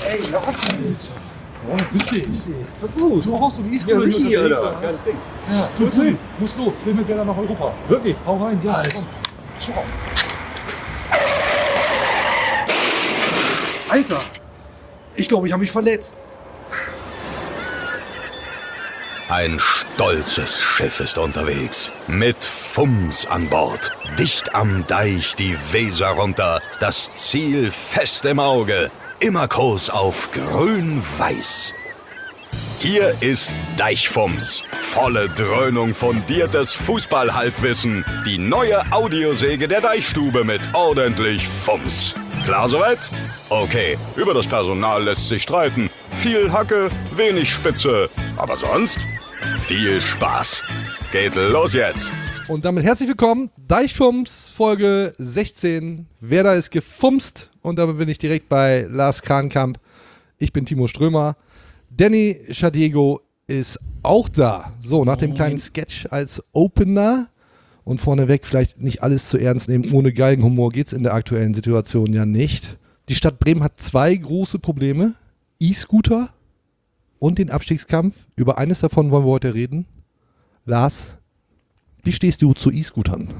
Ey, Lars! Oh, grüß dich. Was ist los? Du auch so ein E-Scooter hier, unterwegs, Alter. Geiles Ding. Ja, du, Pulli, muss los. Will mit Werder nach Europa. Wirklich? Hau rein, ja. Alter. Komm. Schau. Alter, ich glaube, ich habe mich verletzt. Ein stolzes Schiff ist unterwegs. Mit Fums an Bord. Dicht am Deich die Weser runter. Das Ziel fest im Auge. Immer Kurs auf grün-weiß. Hier ist Deichfums. Volle Dröhnung fundiertes Fußballhalbwissen. Die neue Audiosäge der Deichstube mit ordentlich Fums. Klar soweit? Okay, über das Personal lässt sich streiten. Viel Hacke, wenig Spitze. Aber sonst viel Spaß. Geht los jetzt. Und damit herzlich willkommen, Deichfums, Folge 16. Werder ist gefumst und damit bin ich direkt bei Lars Krankamp. Ich bin Timo Strömer. Danny Schadiego ist auch da. So, nach dem kleinen Sketch als Opener und vorneweg vielleicht nicht alles zu ernst nehmen. Ohne Galgenhumor geht's in der aktuellen Situation ja nicht. Die Stadt Bremen hat zwei große Probleme. E-Scooter und den Abstiegskampf. Über eines davon wollen wir heute reden. Lars, wie stehst du zu E-Scootern?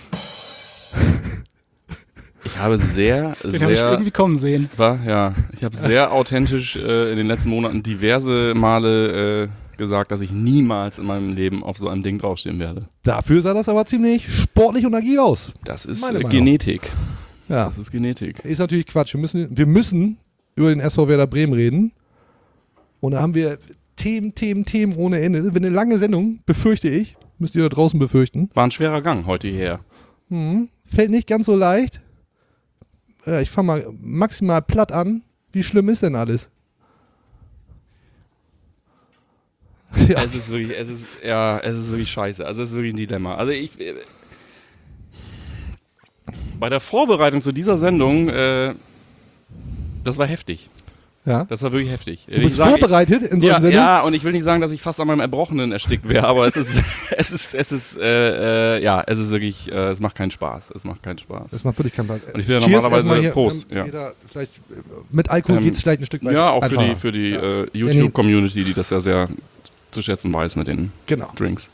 Ich habe sehr Den habe ich irgendwie kommen sehen. Ich habe sehr authentisch in den letzten Monaten diverse Male gesagt, dass ich niemals in meinem Leben auf so einem Ding draufstehen werde. Dafür sah das aber ziemlich sportlich und agil aus. Das ist Meine Meinung. Genetik. Ja. Das ist Genetik. Ist natürlich Quatsch. Wir müssen über den SV Werder Bremen reden. Und da haben wir Themen ohne Ende. Wird eine lange Sendung, befürchte ich. Müsst ihr da draußen befürchten. War ein schwerer Gang heute hierher. Fällt nicht ganz so leicht. Ja, ich fange mal maximal platt an. Wie schlimm ist denn alles? Ja. Es ist wirklich scheiße. Also es ist wirklich ein Dilemma. Also bei der Vorbereitung zu dieser Sendung, das war heftig. Ja. Das war wirklich heftig. Du bist vorbereitet in so einer Sendung? Ja, und ich will nicht sagen, dass ich fast an meinem Erbrochenen erstickt wäre, aber es ist wirklich, es macht keinen Spaß. Es macht keinen Spaß. Das macht wirklich keinen Spaß. Und ich will ja Cheers normalerweise erstmal hier, Prost. Ja. Jeder vielleicht, mit Alkohol geht es vielleicht ein Stück weiter. Ja, auch einfacher. für die YouTube-Community, die das ja sehr zu schätzen weiß mit den Genau. Drinks.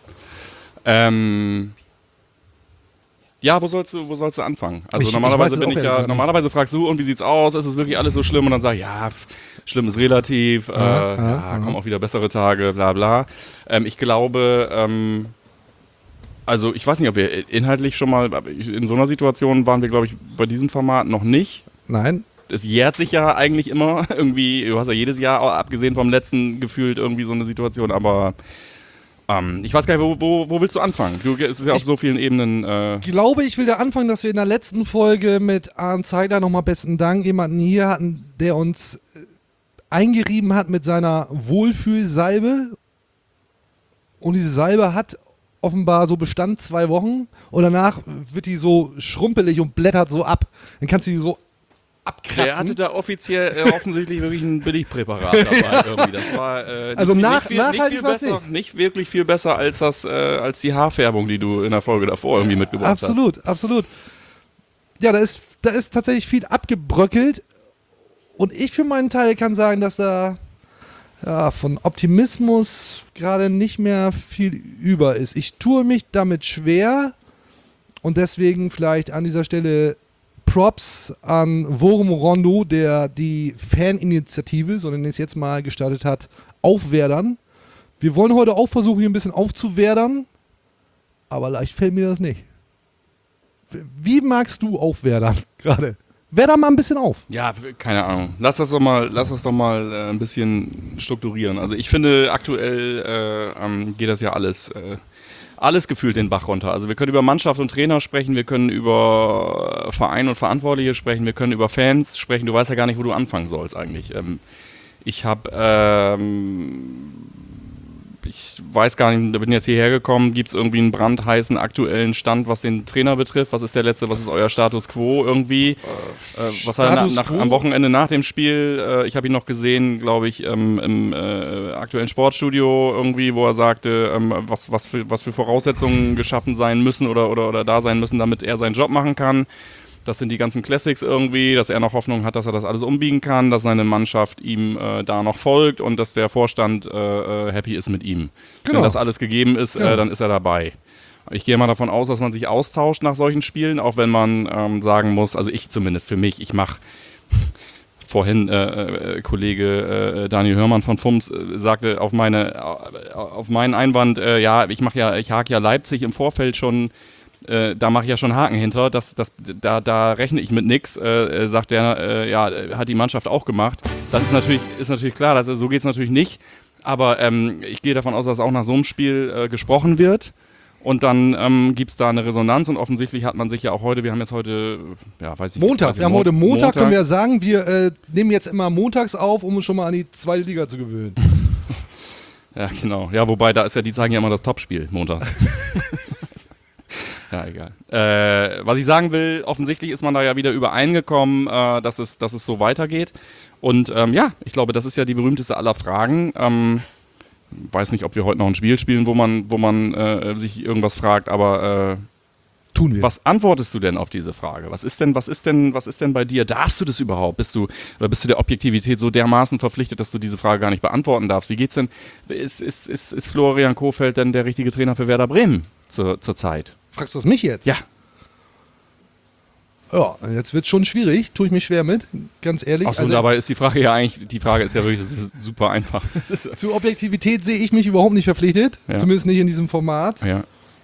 Ja, wo sollst du anfangen? Also normalerweise fragst du, und wie sieht's aus? Ist es wirklich alles so schlimm? Und dann sag ich, ja, schlimm ist relativ, kommen auch wieder bessere Tage, bla bla. Ich glaube, also ich weiß nicht, ob wir inhaltlich schon mal, in so einer Situation waren wir, glaube ich, bei diesem Format noch nicht. Nein. Es jährt sich ja eigentlich immer irgendwie, du hast ja jedes Jahr, abgesehen vom letzten, gefühlt irgendwie so eine Situation, aber ich weiß gar nicht, wo willst du anfangen? Es ist ja auf so vielen Ebenen. Ich glaube, ich will da anfangen, dass wir in der letzten Folge mit Arndt Zeidler nochmal besten Dank jemanden hier hatten, der uns eingerieben hat mit seiner Wohlfühlsalbe. Und diese Salbe hat offenbar so Bestand 2 Wochen und danach wird die so schrumpelig und blättert so ab. Dann kannst du die so abkratzen. Der hatte da offiziell offensichtlich wirklich ein Billigpräparat dabei irgendwie. Das war nicht wirklich viel besser als die Haarfärbung, die du in der Folge davor irgendwie mitgebracht hast. Absolut. Ja, da ist tatsächlich viel abgebröckelt und ich für meinen Teil kann sagen, dass da von Optimismus gerade nicht mehr viel über ist. Ich tue mich damit schwer und deswegen vielleicht an dieser Stelle Props an Worum Rondo, der die Faninitiative, so nenne ich es jetzt mal, gestartet hat, aufwerdern. Wir wollen heute auch versuchen, hier ein bisschen aufzuwerdern, aber leicht fällt mir das nicht. Wie magst du aufwerdern gerade? Werder mal ein bisschen auf. Ja, keine Ahnung. Lass das doch mal ein bisschen strukturieren. Also ich finde, aktuell geht das ja alles gefühlt den Bach runter. Also wir können über Mannschaft und Trainer sprechen, wir können über Verein und Verantwortliche sprechen, wir können über Fans sprechen. Du weißt ja gar nicht, wo du anfangen sollst eigentlich. Ich weiß gar nicht, bin jetzt hierher gekommen, gibt es irgendwie einen brandheißen aktuellen Stand, was den Trainer betrifft? Was ist was ist euer Status Quo irgendwie? Was hat er am Wochenende nach dem Spiel, ich habe ihn noch gesehen, glaube ich, im aktuellen Sportstudio irgendwie, wo er sagte, was für Voraussetzungen geschaffen sein müssen oder da sein müssen, damit er seinen Job machen kann. Das sind die ganzen Classics irgendwie, dass er noch Hoffnung hat, dass er das alles umbiegen kann, dass seine Mannschaft ihm da noch folgt und dass der Vorstand happy ist mit ihm. Genau. Wenn das alles gegeben ist, dann ist er dabei. Ich gehe mal davon aus, dass man sich austauscht nach solchen Spielen, auch wenn man sagen muss, also ich zumindest für mich, ich mache vorhin Kollege Daniel Hörmann von FUMS sagte auf meinen Einwand, ich hake ja Leipzig im Vorfeld schon, da mache ich ja schon Haken hinter, da rechne ich mit nix, sagt er, hat die Mannschaft auch gemacht. Das ist natürlich klar, so geht es natürlich nicht, aber ich gehe davon aus, dass auch nach so einem Spiel gesprochen wird. Und dann gibt es da eine Resonanz und offensichtlich hat man sich ja auch heute, wir haben jetzt heute, Montag, wir haben heute Montag, können wir ja sagen, wir nehmen jetzt immer montags auf, um uns schon mal an die zweite Liga zu gewöhnen. Ja, genau. Ja, wobei, die zeigen ja immer das Topspiel montags. Ja, egal. Was ich sagen will, offensichtlich ist man da ja wieder übereingekommen, dass es so weitergeht. Und ich glaube, das ist ja die berühmteste aller Fragen. Weiß nicht, ob wir heute noch ein Spiel spielen, wo man sich irgendwas fragt, aber tun wir. Was antwortest du denn auf diese Frage? Was ist denn bei dir? Darfst du das überhaupt? Bist du der Objektivität so dermaßen verpflichtet, dass du diese Frage gar nicht beantworten darfst? Wie geht's denn? Ist Florian Kohfeldt denn der richtige Trainer für Werder Bremen zur Zeit? Fragst du das mich jetzt? Ja. Ja, jetzt wird es schon schwierig, tue ich mich schwer mit, ganz ehrlich. Achso, dabei ist die Frage ja wirklich, das ist super einfach. Zu Objektivität sehe ich mich überhaupt nicht verpflichtet, zumindest nicht in diesem Format. Ja.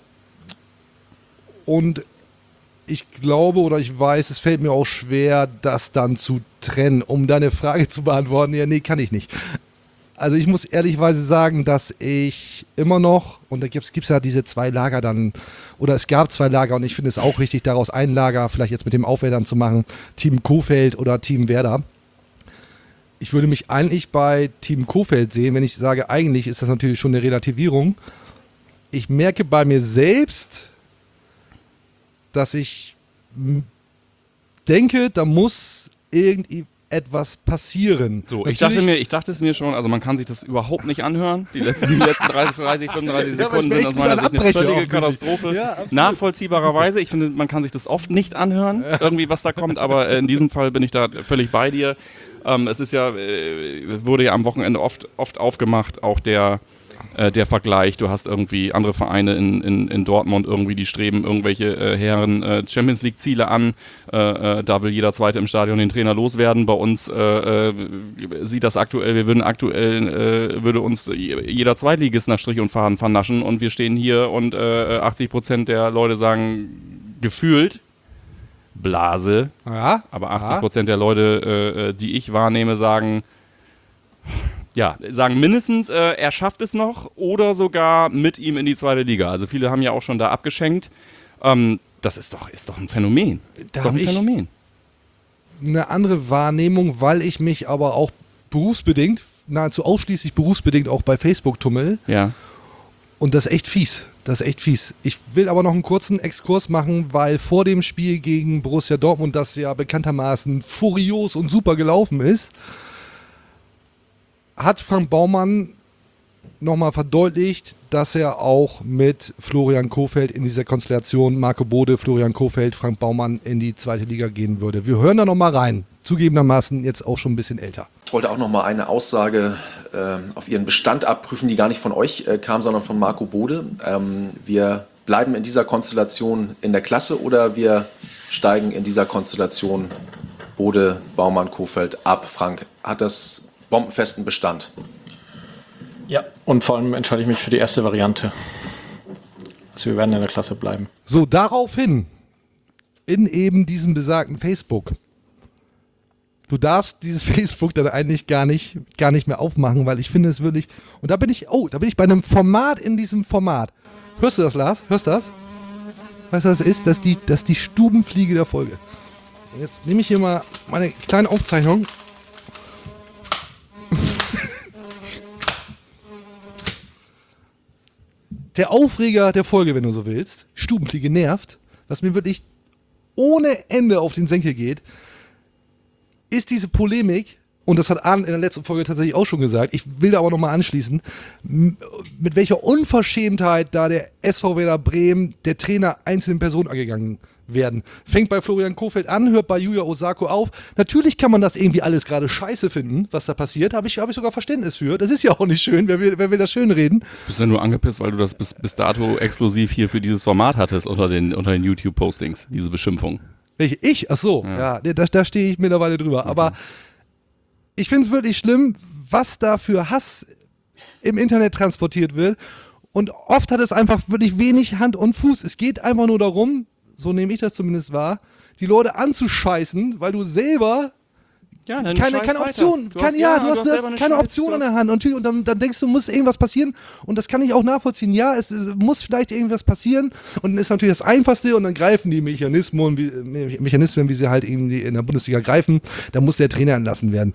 Und ich glaube oder ich weiß, es fällt mir auch schwer, das dann zu trennen, um deine Frage zu beantworten. Ja, nee, kann ich nicht. Also ich muss ehrlichweise sagen, dass ich immer noch, und da gibt's ja diese zwei Lager dann, oder es gab zwei Lager und ich finde es auch richtig, daraus ein Lager vielleicht jetzt mit dem Aufwärtern zu machen, Team Kohfeldt oder Team Werder. Ich würde mich eigentlich bei Team Kohfeldt sehen, wenn ich sage, eigentlich ist das natürlich schon eine Relativierung. Ich merke bei mir selbst, dass ich denke, da muss irgendwie etwas passieren. So, ich dachte es mir schon, also man kann sich das überhaupt nicht anhören. Die letzten 30, 35 Sekunden sind aus meiner Sicht eine völlige Katastrophe. Ja, nachvollziehbarerweise, ich finde, man kann sich das oft nicht anhören, irgendwie was da kommt, aber in diesem Fall bin ich da völlig bei dir. Es ist ja, wurde ja am Wochenende oft aufgemacht, auch der Vergleich, du hast irgendwie andere Vereine in Dortmund irgendwie, die streben irgendwelche Herren Champions League Ziele an, da will jeder Zweite im Stadion den Trainer loswerden, bei uns sieht das aktuell, würde uns jeder Zweitligist nach Strich und Faden vernaschen und wir stehen hier und 80% der Leute sagen gefühlt Blase, aber 80% der Leute, die ich wahrnehme, sagen mindestens, er schafft es noch oder sogar mit ihm in die zweite Liga. Also viele haben ja auch schon da abgeschenkt. Das ist doch ein Phänomen. Da habe ich eine andere Wahrnehmung, weil ich mich aber auch berufsbedingt, nahezu ausschließlich berufsbedingt auch bei Facebook tummel. Ja. Und das ist echt fies. Ich will aber noch einen kurzen Exkurs machen, weil vor dem Spiel gegen Borussia Dortmund, das ja bekanntermaßen furios und super gelaufen ist, hat Frank Baumann nochmal verdeutlicht, dass er auch mit Florian Kohfeldt in dieser Konstellation, Marco Bode, Florian Kohfeldt, Frank Baumann in die zweite Liga gehen würde. Wir hören da nochmal rein. Zugegebenermaßen jetzt auch schon ein bisschen älter. Ich wollte auch nochmal eine Aussage auf ihren Bestand abprüfen, die gar nicht von euch kam, sondern von Marco Bode. Wir bleiben in dieser Konstellation in der Klasse oder wir steigen in dieser Konstellation Bode, Baumann, Kohfeldt ab. Frank, hat das bombenfesten Bestand? Ja, und vor allem entscheide ich mich für die erste Variante. Also wir werden in der Klasse bleiben. So, daraufhin, in eben diesem besagten Facebook. Du darfst dieses Facebook dann eigentlich gar nicht mehr aufmachen, weil ich finde es wirklich, und da bin ich bei einem Format in diesem Format. Hörst du das, Lars? Hörst du das? Weißt du, was das ist? Das ist die Stubenfliege der Folge. Und jetzt nehme ich hier mal meine kleine Aufzeichnung. Der Aufreger der Folge, wenn du so willst, Stubenfliege nervt, was mir wirklich ohne Ende auf den Senkel geht, ist diese Polemik und das hat Arndt in der letzten Folge tatsächlich auch schon gesagt, ich will da aber nochmal anschließen, mit welcher Unverschämtheit da der SV Werder Bremen, der Trainer einzelnen Personen angegangen werden. Fängt bei Florian Kohfeldt an, hört bei Yuya Osako auf. Natürlich kann man das irgendwie alles gerade scheiße finden, was da passiert. Hab ich sogar Verständnis für. Das ist ja auch nicht schön. Wer will das schön reden? Du bist ja nur angepisst, weil du das bis dato exklusiv hier für dieses Format hattest unter den YouTube-Postings, diese Beschimpfung. Welche? Ich? Ach so. Ja, da stehe ich mittlerweile drüber. Aber ich finde es wirklich schlimm, was da für Hass im Internet transportiert wird. Und oft hat es einfach wirklich wenig Hand und Fuß. Es geht einfach nur darum, so nehme ich das zumindest wahr, die Leute anzuscheißen, weil du selber keine Option, du hast keine Option an der Hand und dann denkst du, muss irgendwas passieren und das kann ich auch nachvollziehen. Ja, es muss vielleicht irgendwas passieren und dann ist natürlich das Einfachste und dann greifen die Mechanismen, wie sie halt irgendwie in der Bundesliga greifen, da muss der Trainer entlassen werden.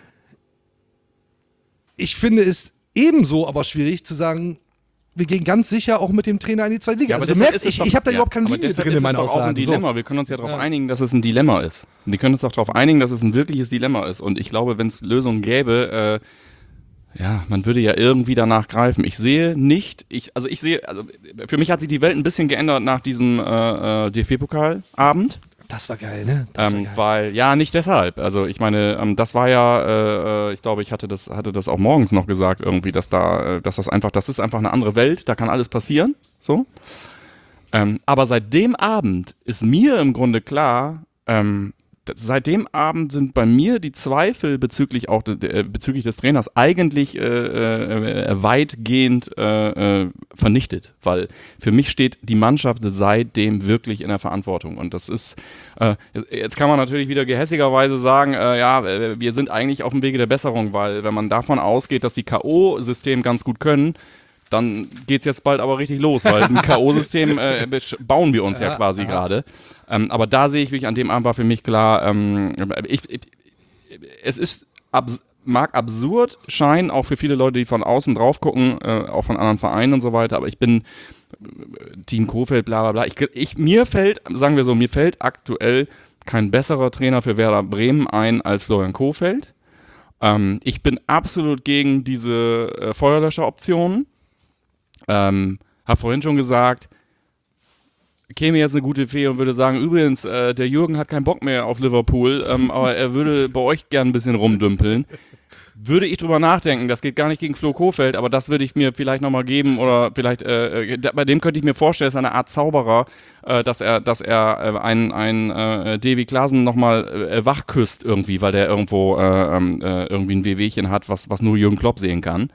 Ich finde es ebenso aber schwierig zu sagen, wir gehen ganz sicher auch mit dem Trainer in die zweite Liga. Ja, aber also du merkst, ich habe da überhaupt keine Linie drin in meiner Aussage. Auch ein Dilemma. So. Wir können uns ja darauf einigen, dass es ein Dilemma ist. Wir können uns auch darauf einigen, dass es ein wirkliches Dilemma ist. Und ich glaube, wenn es Lösungen gäbe, man würde ja irgendwie danach greifen. Ich sehe, für mich hat sich die Welt ein bisschen geändert nach diesem DFB-Pokalabend. Das war geil, ne? Weil, nicht deshalb. Also ich meine, das war ja, ich glaube, ich hatte das auch morgens noch gesagt irgendwie, das ist einfach eine andere Welt, da kann alles passieren, so. Aber seit dem Abend ist mir im Grunde klar, seit dem Abend sind bei mir die Zweifel bezüglich des Trainers eigentlich weitgehend vernichtet, weil für mich steht die Mannschaft seitdem wirklich in der Verantwortung und das ist, jetzt kann man natürlich wieder gehässigerweise sagen, wir sind eigentlich auf dem Wege der Besserung, weil wenn man davon ausgeht, dass die K.O.-System ganz gut können, dann geht's jetzt bald aber richtig los, weil ein K.O.-System bauen wir uns ja quasi gerade. Aber da sehe ich wirklich, an dem Abend war für mich klar, mag absurd scheinen, auch für viele Leute, die von außen drauf gucken, auch von anderen Vereinen und so weiter, aber ich bin Team Kohfeldt, bla bla bla. Mir fällt aktuell kein besserer Trainer für Werder Bremen ein als Florian Kohfeldt. Ich bin absolut gegen diese Feuerlöscher-Optionen. Hab vorhin schon gesagt, käme jetzt eine gute Fee und würde sagen, übrigens, der Jürgen hat keinen Bock mehr auf Liverpool, aber er würde bei euch gern ein bisschen rumdümpeln. Würde ich drüber nachdenken, das geht gar nicht gegen Flo Kohfeldt, aber das würde ich mir vielleicht nochmal geben oder vielleicht, bei dem könnte ich mir vorstellen, ist eine Art Zauberer, dass er einen Davy Klaasen nochmal wachküsst irgendwie, weil der irgendwo irgendwie ein Wehwehchen hat, was nur Jürgen Klopp sehen kann.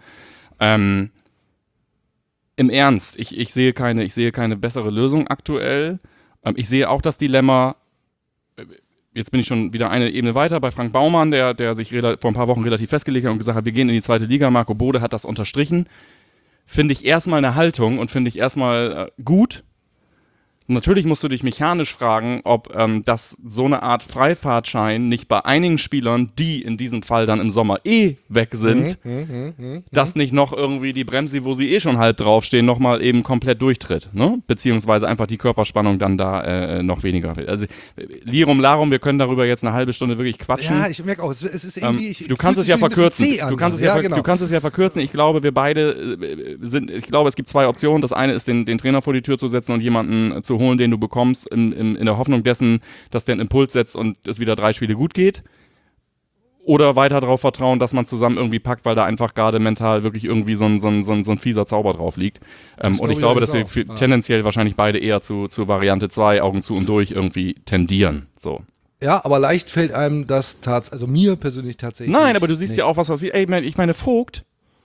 Im Ernst, ich sehe keine bessere Lösung aktuell. Ich sehe auch das Dilemma, jetzt bin ich schon wieder eine Ebene weiter, bei Frank Baumann, der sich vor ein paar Wochen relativ festgelegt hat und gesagt hat, wir gehen in die zweite Liga. Marco Bode hat das unterstrichen. Finde ich erstmal eine Haltung und finde ich erstmal gut. Natürlich musst du dich mechanisch fragen, ob das so eine Art Freifahrtschein nicht bei einigen Spielern, die in diesem Fall dann im Sommer weg sind, dass nicht noch irgendwie die Bremse, wo sie schon halb draufstehen, nochmal eben komplett durchtritt. Ne? Beziehungsweise einfach die Körperspannung dann da noch weniger wird. Also Lirum Larum, wir können darüber jetzt eine halbe Stunde wirklich quatschen. Ja, ich merke auch, es ist irgendwie... Du kannst es ja verkürzen. Du kannst es ja verkürzen. Ich glaube, wir beide es gibt zwei Optionen. Das eine ist, den Trainer vor die Tür zu setzen und jemanden zu holen, den du bekommst, in der Hoffnung dessen, dass der einen Impuls setzt und es wieder 3 Spiele gut geht. Oder weiter darauf vertrauen, dass man zusammen irgendwie packt, weil da einfach gerade mental wirklich irgendwie so ein fieser Zauber drauf liegt. Und ich glaube, dass wir tendenziell wahrscheinlich beide eher zu Variante 2, Augen zu und durch irgendwie tendieren. So. Ja, aber leicht fällt einem das also mir persönlich tatsächlich. Nein, aber du siehst ja auch, was passiert. Ich meine, Vogt,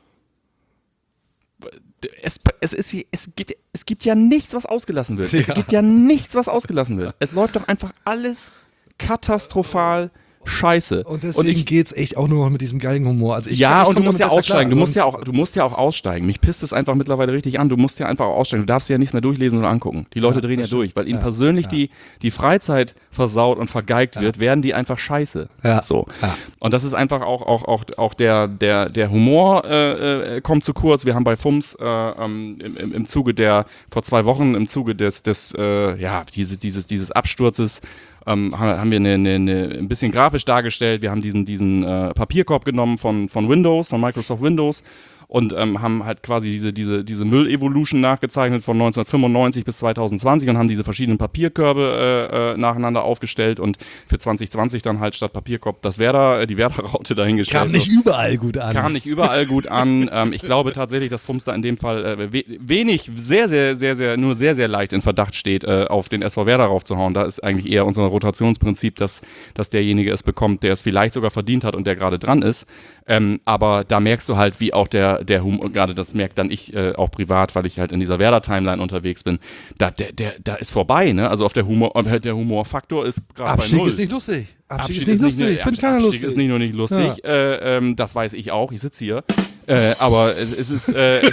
es gibt ja nichts, was ausgelassen wird. Es gibt ja nichts, was ausgelassen wird. Es läuft doch einfach alles katastrophal scheiße. Und deswegen geht's echt auch nur noch mit diesem geilen Humor. Also du musst ja aussteigen. Du musst ja auch aussteigen. Mich pisst es einfach mittlerweile richtig an. Du musst ja einfach auch aussteigen. Du darfst ja nichts mehr durchlesen oder angucken. Die Leute drehen ja durch, weil ihnen persönlich die Freizeit versaut und vergeigt wird, werden die einfach scheiße. Ja. So. Ja. Und das ist einfach auch der Humor kommt zu kurz. Wir haben bei FUMS im Zuge vor 2 Wochen, im Zuge dieses Absturzes haben wir ein bisschen grafisch dargestellt. Wir haben diesen Papierkorb genommen von Windows, von Microsoft Windows und haben halt quasi diese Müll-Evolution nachgezeichnet von 1995 bis 2020 und haben diese verschiedenen Papierkörbe nacheinander aufgestellt und für 2020 dann halt statt Papierkorb die Werder-Raute dahingestellt. Kam nicht überall gut an. Ich glaube tatsächlich, dass FUMS da in dem Fall sehr, sehr leicht in Verdacht steht, auf den SV Werder raufzuhauen. Da ist eigentlich eher unser Rotationsprinzip, dass derjenige es bekommt, der es vielleicht sogar verdient hat und der gerade dran ist. Aber da merkst du halt, wie auch der Humor, gerade das merkt dann ich auch privat, weil ich halt in dieser Werder-Timeline unterwegs bin, da ist vorbei, ne? Also der Humorfaktor ist gerade bei Abstieg 0. ist nicht lustig. Abstieg ist nicht lustig. Finde keiner lustig. Abstieg ist nicht nur nicht lustig, das weiß ich auch, ich sitze hier. Aber es ist,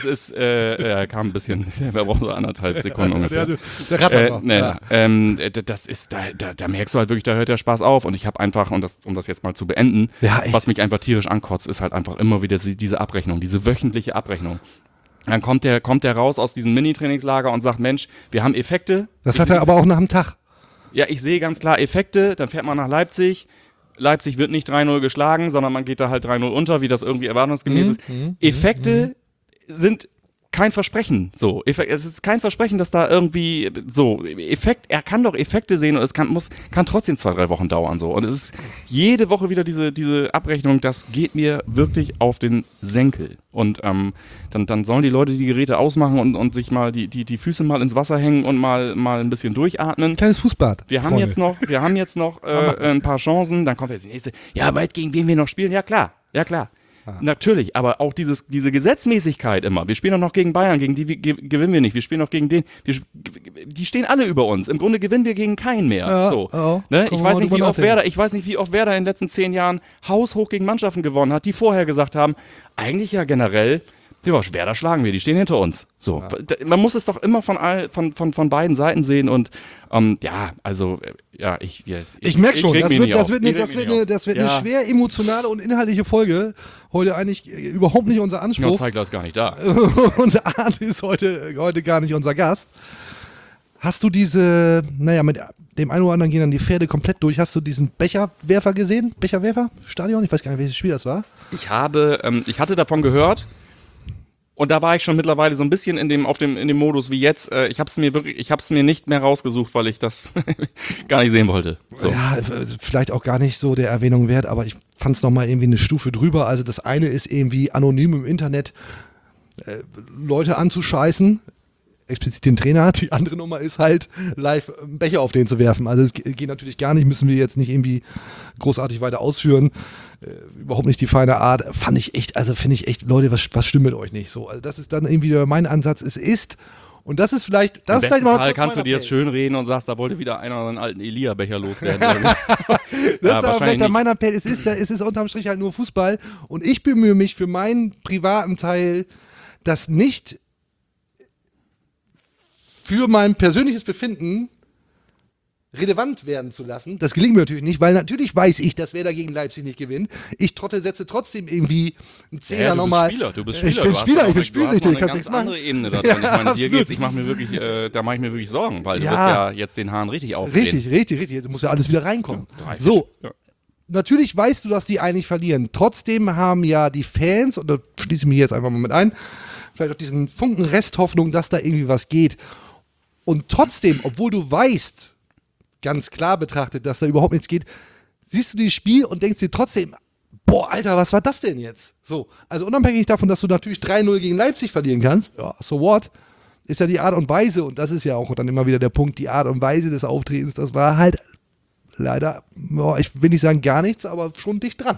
kam ein bisschen, wir brauchen so 1,5 Sekunden ungefähr. Der rattert noch. Das ist, da merkst du halt wirklich, da hört der Spaß auf und ich habe einfach, um das jetzt mal zu beenden, was mich einfach tierisch ankotzt, ist halt einfach immer wieder diese Abrechnung, diese wöchentliche Abrechnung. Dann kommt der raus aus diesem Mini-Trainingslager und sagt, Mensch, wir haben Effekte. Das hat er aber auch nach dem Tag. Ja, ich sehe ganz klar Effekte, dann fährt man nach Leipzig. Leipzig wird nicht 3-0 geschlagen, sondern man geht da halt 3-0 unter, wie das irgendwie erwartungsgemäß ist. Effekte sind kein Versprechen. So, es ist kein Versprechen, dass da irgendwie so er kann doch Effekte sehen und es kann trotzdem 2-3 Wochen dauern so. Und es ist jede Woche wieder diese Abrechnung, das geht mir wirklich auf den Senkel. Und dann sollen die Leute die Geräte ausmachen und sich mal die Füße mal ins Wasser hängen und mal ein bisschen durchatmen. Kleines Fußbad. Wir haben jetzt noch ein paar Chancen, dann kommt jetzt die nächste. Ja, weit gegen wen wir noch spielen? Ja klar. Natürlich, aber auch diese Gesetzmäßigkeit immer. Wir spielen doch noch gegen Bayern, gegen die gewinnen wir nicht. Wir spielen noch gegen den. Die stehen alle über uns. Im Grunde gewinnen wir gegen keinen mehr. Ja, so. Ne? Ich weiß nicht, wie oft Werder in den letzten 10 Jahren haushoch gegen Mannschaften gewonnen hat, die vorher gesagt haben, eigentlich ja generell, Werder schlagen wir, die stehen hinter uns. So, man muss es doch immer von beiden Seiten sehen und ich merke schon, das wird eine schwer emotionale und inhaltliche Folge. Heute eigentlich überhaupt nicht unser Anspruch. Ja, Zeigler ist gar nicht da. Und Arndt ist heute gar nicht unser Gast. Hast du mit dem einen oder anderen gehen dann die Pferde komplett durch. Hast du diesen Becherwerfer gesehen? Becherwerfer? Stadion? Ich weiß gar nicht, welches Spiel das war. Ich hatte davon gehört. Und da war ich schon mittlerweile so ein bisschen in dem Modus wie jetzt. Ich hab's mir nicht mehr rausgesucht, weil ich das gar nicht sehen wollte. So. Ja, vielleicht auch gar nicht so der Erwähnung wert, aber ich fand's nochmal irgendwie eine Stufe drüber. Also das eine ist irgendwie anonym im Internet Leute anzuscheißen, explizit den Trainer. Die andere Nummer ist halt live einen Becher auf den zu werfen. Also es geht natürlich gar nicht, müssen wir jetzt nicht irgendwie großartig weiter ausführen. Überhaupt nicht die feine Art. Finde ich echt, Leute, was stimmt mit euch nicht? So, also das ist dann irgendwie mein Ansatz. Es ist, und das ist vielleicht, Im besten Fall kannst du dir das schön reden und sagst, da wollte wieder einer seinen alten Elia-Becher loswerden. Das ist aber vielleicht mein Appell. Es ist unterm Strich halt nur Fußball und ich bemühe mich für meinen privaten Teil, das nicht für mein persönliches Befinden relevant werden zu lassen. Das gelingt mir natürlich nicht, weil natürlich weiß ich, dass Werder gegen Leipzig nicht gewinnt. Ich setze trotzdem irgendwie einen Zehner nochmal. Du bist Spieler. Ich bin Spieler, ich bin spielsüchtig. Du hast eine ganz andere Ebene da drin. Ich meine, dir geht's, da mache ich mir wirklich Sorgen, weil du wirst ja jetzt den Hahn richtig aufdrehen. Richtig. Du musst ja alles wieder reinkommen. Natürlich weißt du, dass die eigentlich verlieren. Trotzdem haben ja die Fans, und da schließe ich mich jetzt einfach mal mit ein, vielleicht auch diesen Funken Resthoffnung, dass da irgendwie was geht. Und trotzdem, obwohl du weißt, ganz klar betrachtet, dass da überhaupt nichts geht, siehst du dieses Spiel und denkst dir trotzdem, boah, Alter, was war das denn jetzt? So, also unabhängig davon, dass du natürlich 3-0 gegen Leipzig verlieren kannst, ja, so what, ist ja die Art und Weise, und das ist ja auch dann immer wieder der Punkt, die Art und Weise des Auftretens, das war halt leider, ich will nicht sagen gar nichts, aber schon dicht dran.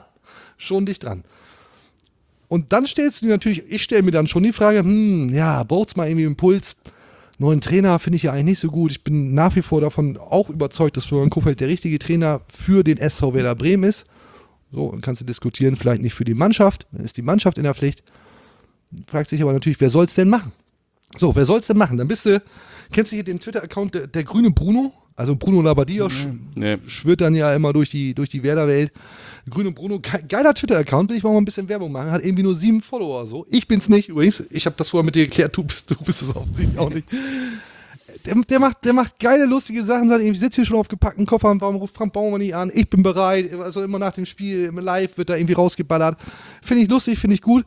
Und dann stellst du dir natürlich, ich stelle mir dann schon die Frage, braucht's mal irgendwie Impuls, neuen Trainer finde ich ja eigentlich nicht so gut. Ich bin nach wie vor davon auch überzeugt, dass Florian Kohfeldt der richtige Trainer für den SV Werder Bremen ist. So, dann kannst du diskutieren, vielleicht nicht für die Mannschaft, dann ist die Mannschaft in der Pflicht. Fragt sich aber natürlich, wer soll es denn machen? So, wer soll es denn machen? Dann kennst du hier den Twitter-Account der grüne Bruno? Also Bruno Labbadia schwirrt dann ja immer durch die Werder-Welt. Grüne Bruno, geiler Twitter-Account, will ich mal ein bisschen Werbung machen, hat irgendwie nur 7 Follower so. Ich bin's nicht übrigens, ich habe das vorher mit dir geklärt, du bist es offensichtlich auch nicht. Der macht geile, lustige Sachen, sagt, ich sitze hier schon auf gepackten Koffern, warum ruft Frank Baumann nicht an? Ich bin bereit, also immer nach dem Spiel, live wird da irgendwie rausgeballert. Finde ich lustig, finde ich gut.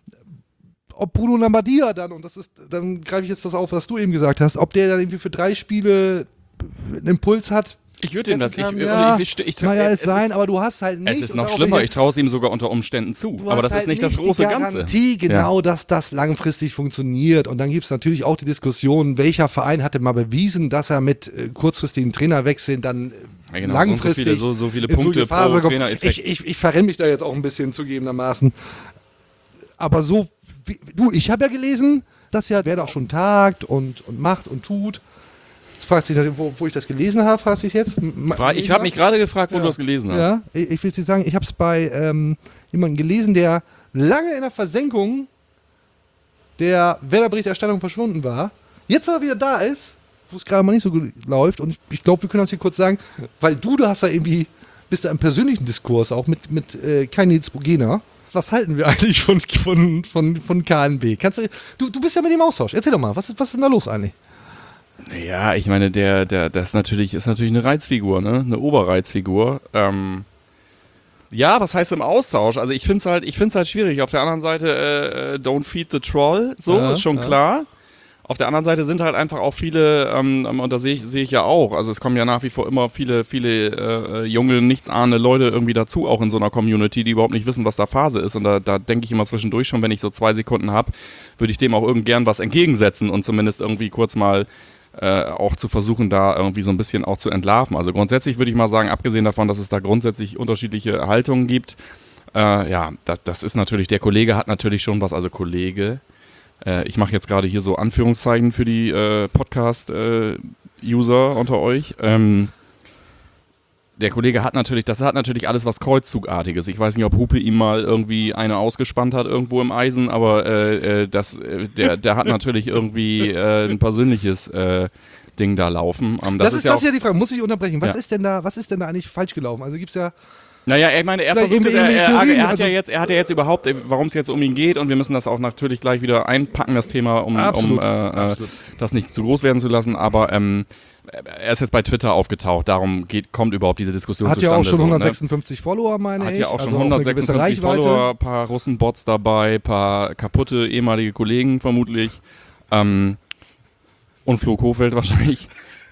Ob Bruno Labbadia dann, und dann greife ich jetzt das auf, was du eben gesagt hast, ob der dann irgendwie für 3 Spiele einen Impuls hat. Ich würde ihm das, sein, aber du hast halt nicht. Es ist noch schlimmer, ich traue es ihm sogar unter Umständen zu. Aber das ist nicht das große Ganze. Genau, dass das langfristig funktioniert. Und dann gibt es natürlich auch die Diskussion, welcher Verein hatte mal bewiesen, dass er mit kurzfristigen Trainerwechseln dann langfristig so viele Punkte pro Trainereffekt. Ich verrenne mich da jetzt auch ein bisschen zugegebenermaßen. Aber so, ich habe ja gelesen, dass ja Werder auch schon tagt und macht und tut. Jetzt fragst du dich, wo ich das gelesen habe, fragst du dich jetzt? Ich habe mich gerade gefragt, wo du das gelesen hast. Ja, ich will dir sagen, ich habe es bei jemandem gelesen, der lange in der Versenkung der Werder-Berichterstattung verschwunden war, jetzt aber wieder da ist, wo es gerade mal nicht so gut läuft. Und ich glaube, wir können uns hier kurz sagen, weil du hast da irgendwie, bist da im persönlichen Diskurs auch mit Kai Nils Bogena. Was halten wir eigentlich von KNB? Du bist ja mit dem Austausch. Erzähl doch mal, was ist denn da los eigentlich? Ja, ich meine, das ist natürlich eine Reizfigur, ne? Eine Oberreizfigur. Ja, was heißt im Austausch? Also ich find's halt schwierig. Auf der anderen Seite, don't feed the troll, ist schon klar. Auf der anderen Seite sind halt einfach auch viele, und da sehe ich ja auch, also es kommen ja nach wie vor immer viele junge, nichtsahnende Leute irgendwie dazu, auch in so einer Community, die überhaupt nicht wissen, was da Phase ist. Und da denke ich immer zwischendurch schon, wenn ich so 2 Sekunden habe, würde ich dem auch gern was entgegensetzen und zumindest irgendwie kurz mal auch zu versuchen, da irgendwie so ein bisschen auch zu entlarven. Also grundsätzlich würde ich mal sagen, abgesehen davon, dass es da grundsätzlich unterschiedliche Haltungen gibt, das ist natürlich, der Kollege hat natürlich schon was, also Kollege, ich mache jetzt gerade hier so Anführungszeichen für die Podcast-User unter euch, der Kollege hat natürlich alles was Kreuzzugartiges. Ich weiß nicht, ob Hupe ihm mal irgendwie eine ausgespannt hat irgendwo im Eisen, aber der hat natürlich irgendwie ein persönliches Ding da laufen. Das ist ja die Frage, muss ich unterbrechen. Was ist denn da eigentlich falsch gelaufen? Also gibt's ja. Naja, ich meine, er versucht es, er hat ja jetzt überhaupt, warum es jetzt um ihn geht, und wir müssen das auch natürlich gleich wieder einpacken, das Thema, um das nicht zu groß werden zu lassen, aber er ist jetzt bei Twitter aufgetaucht, darum kommt überhaupt diese Diskussion zustande. Hat ja auch schon 156 Follower, meine ich. Hat ja auch schon 156 Follower, ein paar Russenbots dabei, ein paar kaputte ehemalige Kollegen vermutlich, und Flo Kofeld wahrscheinlich.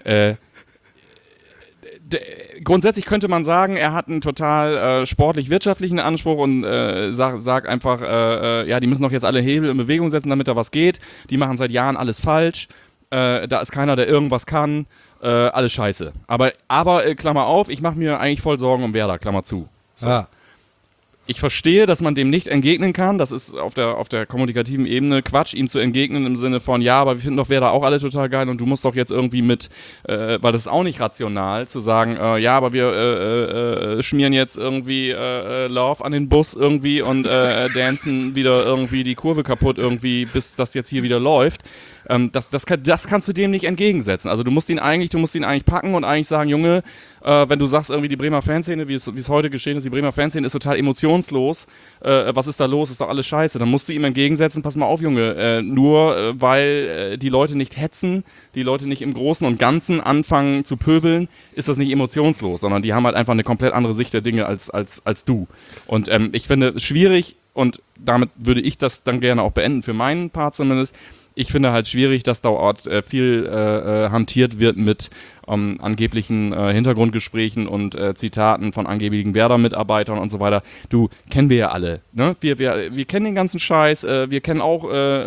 Grundsätzlich könnte man sagen, er hat einen total sportlich-wirtschaftlichen Anspruch und sagt einfach, die müssen doch jetzt alle Hebel in Bewegung setzen, damit da was geht. Die machen seit Jahren alles falsch. Da ist keiner, der irgendwas kann. Alles scheiße. Aber Klammer auf, ich mache mir eigentlich voll Sorgen um Werder, Klammer zu. So. Ja. Ich verstehe, dass man dem nicht entgegnen kann. Das ist auf der kommunikativen Ebene Quatsch, ihm zu entgegnen im Sinne von, ja, aber wir finden doch Werder auch alle total geil und du musst doch jetzt irgendwie weil das ist auch nicht rational, zu sagen, ja, aber wir schmieren jetzt irgendwie Love an den Bus irgendwie und dancen wieder irgendwie die Kurve kaputt irgendwie, bis das jetzt hier wieder läuft. Das kannst du dem nicht entgegensetzen. Also du musst ihn eigentlich packen und eigentlich sagen, Junge, wenn du sagst, irgendwie die Bremer Fanszene, wie es heute geschehen ist, die Bremer Fanszene ist total emotionslos, was ist da los, ist doch alles scheiße, dann musst du ihm entgegensetzen, pass mal auf, Junge, nur weil die Leute nicht hetzen, die Leute nicht im Großen und Ganzen anfangen zu pöbeln, ist das nicht emotionslos, sondern die haben halt einfach eine komplett andere Sicht der Dinge als du. Und ich finde es schwierig, und damit würde ich das dann gerne auch beenden, für meinen Part zumindest. Ich finde halt schwierig, dass dort viel hantiert wird mit angeblichen Hintergrundgesprächen und Zitaten von angeblichen Werder-Mitarbeitern und so weiter. Du, kennen wir ja alle. Ne? Wir kennen den ganzen Scheiß. Wir kennen auch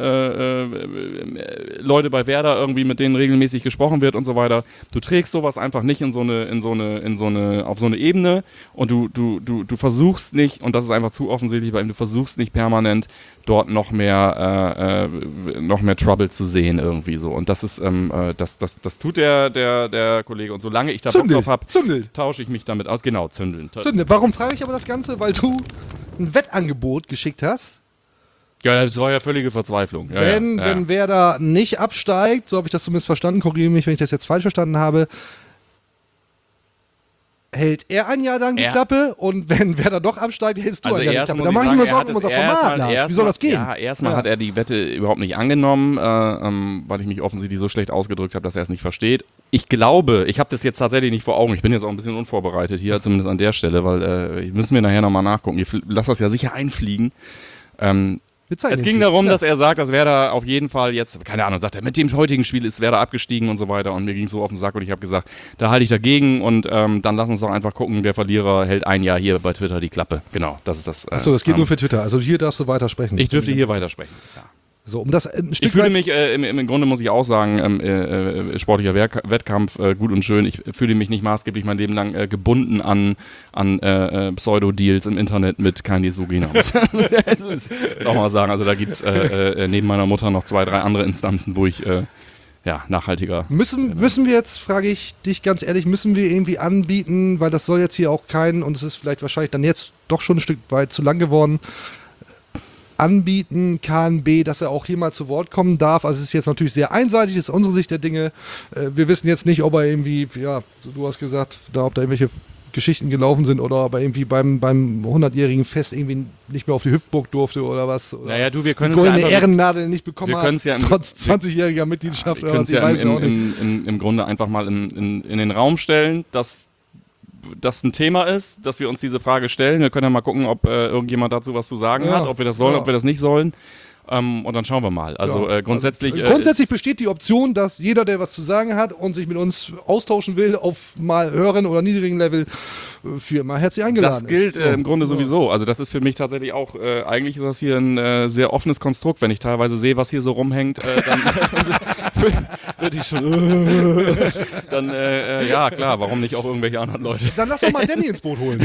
Leute bei Werder irgendwie, mit denen regelmäßig gesprochen wird und so weiter. Du trägst sowas einfach nicht auf so eine Ebene, und du versuchst nicht, und das ist einfach zu offensichtlich bei ihm, du versuchst nicht permanent dort noch mehr Trouble zu sehen irgendwie so. Und das ist, das tut der Kollege. Und solange ich da Bock drauf habe, tausche ich mich damit aus. Genau, zündeln. Warum frage ich aber das Ganze? Weil du ein Wettangebot geschickt hast. Ja, das war ja völlige Verzweiflung. Wenn Werder nicht absteigt, so habe ich das zumindest verstanden, korrigiere mich, wenn ich das jetzt falsch verstanden habe, hält er ein Jahr lang die Klappe und wenn Werder doch absteigt, hältst du ein Jahr die Klappe. Da muss mache ich sagen, mir Sorgen um unser Format. Lars. Wie soll das gehen? Ja, erstmal hat er die Wette überhaupt nicht angenommen, weil ich mich offensichtlich so schlecht ausgedrückt habe, dass er es nicht versteht. Ich glaube, ich habe das jetzt tatsächlich nicht vor Augen. Ich bin jetzt auch ein bisschen unvorbereitet hier, zumindest an der Stelle, weil müssen wir nachher nochmal nachgucken. Ich lasse das ja sicher einfliegen. Es ging darum, dass er sagt, dass Werder auf jeden Fall jetzt, keine Ahnung, sagt er, mit dem heutigen Spiel ist Werder abgestiegen und so weiter und mir ging es so auf den Sack und ich habe gesagt, da halte ich dagegen und dann lass uns doch einfach gucken, der Verlierer hält ein Jahr hier bei Twitter die Klappe. Genau, das ist das. Achso, das geht nur für Twitter, also hier darfst du weitersprechen. Ich dürfte hier weitersprechen, ja. So, um das ein Stück ich fühle mich, im Grunde muss ich auch sagen, sportlicher Wettkampf, gut und schön. Ich fühle mich nicht maßgeblich mein Leben lang gebunden an Pseudo-Deals im Internet mit Kainis Vagina. Das muss auch mal sagen. Also da gibt es neben meiner Mutter noch 2, 3 andere Instanzen, wo ich nachhaltiger... Müssen wir jetzt, frage ich dich ganz ehrlich, müssen wir irgendwie anbieten, weil das soll jetzt hier auch und es ist vielleicht wahrscheinlich dann jetzt doch schon ein Stück weit zu lang geworden, anbieten, KNB, dass er auch hier mal zu Wort kommen darf. Also es ist jetzt natürlich sehr einseitig, ist unsere Sicht der Dinge. Wir wissen jetzt nicht, ob er irgendwie, ja, du hast gesagt, ob da irgendwelche Geschichten gelaufen sind oder ob er irgendwie beim 100-jährigen Fest irgendwie nicht mehr auf die Hüpfburg durfte oder was. Oder naja, wir können es ja einfach... Ehrennadel nicht bekommen hat, ja trotz 20-jähriger Mitgliedschaft. Wir können es ja im Grunde einfach mal in den Raum stellen, dass das ein Thema ist, dass wir uns diese Frage stellen. Wir können ja mal gucken, ob irgendjemand dazu was zu sagen hat, ob wir das sollen, ob wir das nicht sollen. Und dann schauen wir mal. Also grundsätzlich... grundsätzlich besteht die Option, dass jeder, der was zu sagen hat und sich mit uns austauschen will, auf mal höheren oder niedrigen Level, für immer herzlich eingeladen ist. Das gilt im Grunde sowieso. Also das ist für mich tatsächlich auch, eigentlich ist das hier ein sehr offenes Konstrukt. Wenn ich teilweise sehe, was hier so rumhängt, dann würde ich schon... dann, ja klar, warum nicht auch irgendwelche anderen Leute? Dann lass doch mal Danny ins Boot holen.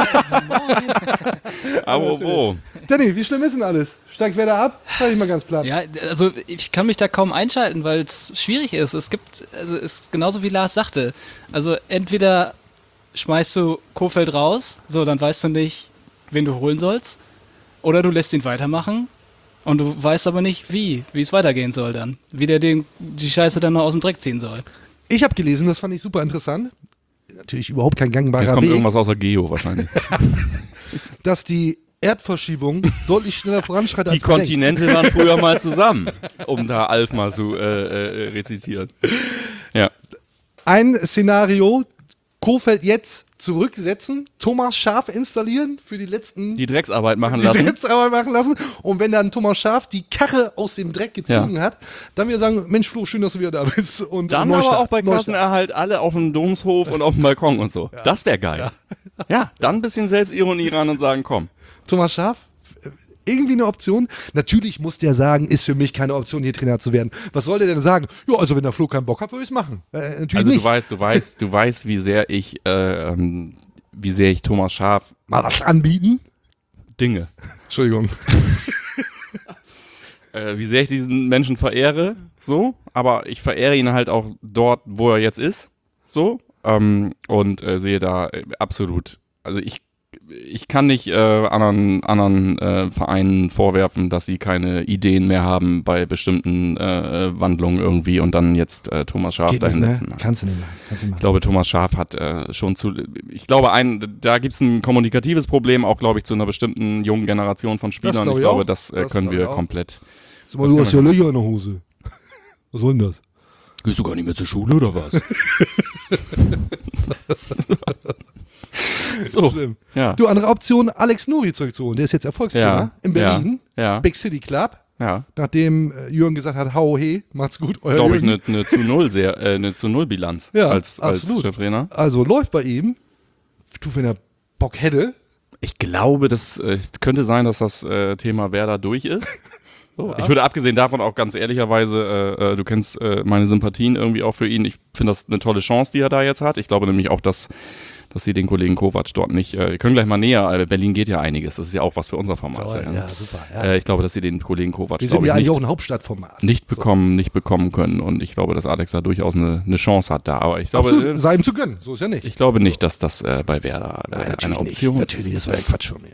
Aber wo? Danny, wie schlimm ist denn alles? Steigt Werder ab? Sag ich mal ganz platt. Ja, also ich kann mich da kaum einschalten, weil es schwierig ist. Es ist genauso wie Lars sagte. Also entweder schmeißt du Kohfeldt raus, so dann weißt du nicht, wen du holen sollst, oder du lässt ihn weitermachen und du weißt aber nicht, wie es weitergehen soll dann. Wie der die Scheiße dann noch aus dem Dreck ziehen soll. Ich habe gelesen, das fand ich super interessant. Natürlich überhaupt kein gangbarer Weg. Jetzt kommt irgendwas außer Geo wahrscheinlich. Dass die Erdverschiebung deutlich schneller voranschreitet. Die Kontinente waren früher mal zusammen, um da Alf mal zu rezitieren. Ja. Ein Szenario, Kohfeldt jetzt zurücksetzen, Thomas Schaaf installieren für die letzten... Die Drecksarbeit machen lassen. Und wenn dann Thomas Schaaf die Karre aus dem Dreck gezogen hat, dann wieder sagen, Mensch Flo, schön, dass du wieder da bist. Und dann aber auch bei Klassenerhalt alle auf dem Domshof und auf dem Balkon und so. Ja. Das wäre geil. Ja, dann ein bisschen Selbstironie ran und sagen, komm. Thomas Schaaf, irgendwie eine Option? Natürlich muss der sagen, ist für mich keine Option, hier Trainer zu werden. Was soll der denn sagen? Ja, also wenn der Flo keinen Bock hat, würde ich es machen. Natürlich also nicht. Du weißt, wie sehr ich Thomas Schaaf mal was anbieten? Dinge. Entschuldigung. Wie sehr ich diesen Menschen verehre, so, aber ich verehre ihn halt auch dort, wo er jetzt ist, so, und sehe da absolut, also ich kann nicht anderen Vereinen vorwerfen, dass sie keine Ideen mehr haben bei bestimmten Wandlungen irgendwie und dann jetzt Thomas Schaaf dahinsetzen. Ne? Kannst du nicht machen. Ich glaube, Thomas Schaaf hat schon ich glaube, da gibt es ein kommunikatives Problem, auch glaube ich zu einer bestimmten jungen Generation von Spielern. Ich glaube, das können wir komplett... Sag mal, du hast ja Löcher in der Hose. Was soll denn das? Gehst du gar nicht mehr zur Schule oder was? So, ja. Du, andere Option, Alex Nuri zurückzuholen. Der ist jetzt Erfolgstrainer in Berlin. Ja. Big City Club. Ja. Nachdem Jürgen gesagt hat, hau he, macht's gut, euer glaube ich, Jürgen. eine zu Null Bilanz als Cheftrainer. Also läuft bei ihm. Du, wenn er Bock hätte. Ich glaube, das könnte sein, dass das Thema Werder durch ist. So. Ja. Ich würde abgesehen davon auch ganz ehrlicherweise, du kennst meine Sympathien irgendwie auch für ihn. Ich finde das eine tolle Chance, die er da jetzt hat. Ich glaube nämlich auch, dass sie den Kollegen Kovac dort nicht, wir können gleich mal näher, Berlin geht ja einiges, das ist ja auch was für unser Format. Ja, super. Ja. Ich glaube, dass sie den Kollegen Kovac wir sind ja eigentlich auch ein Hauptstadtformat. Nicht bekommen können und ich glaube, dass Alex da durchaus eine Chance hat da, aber ich glaube... Absolut, sei ihm zu gönnen, so ist ja nicht. Ich glaube nicht, dass das bei Werder eine Option ist. Natürlich, das war ja Quatsch schon mehr.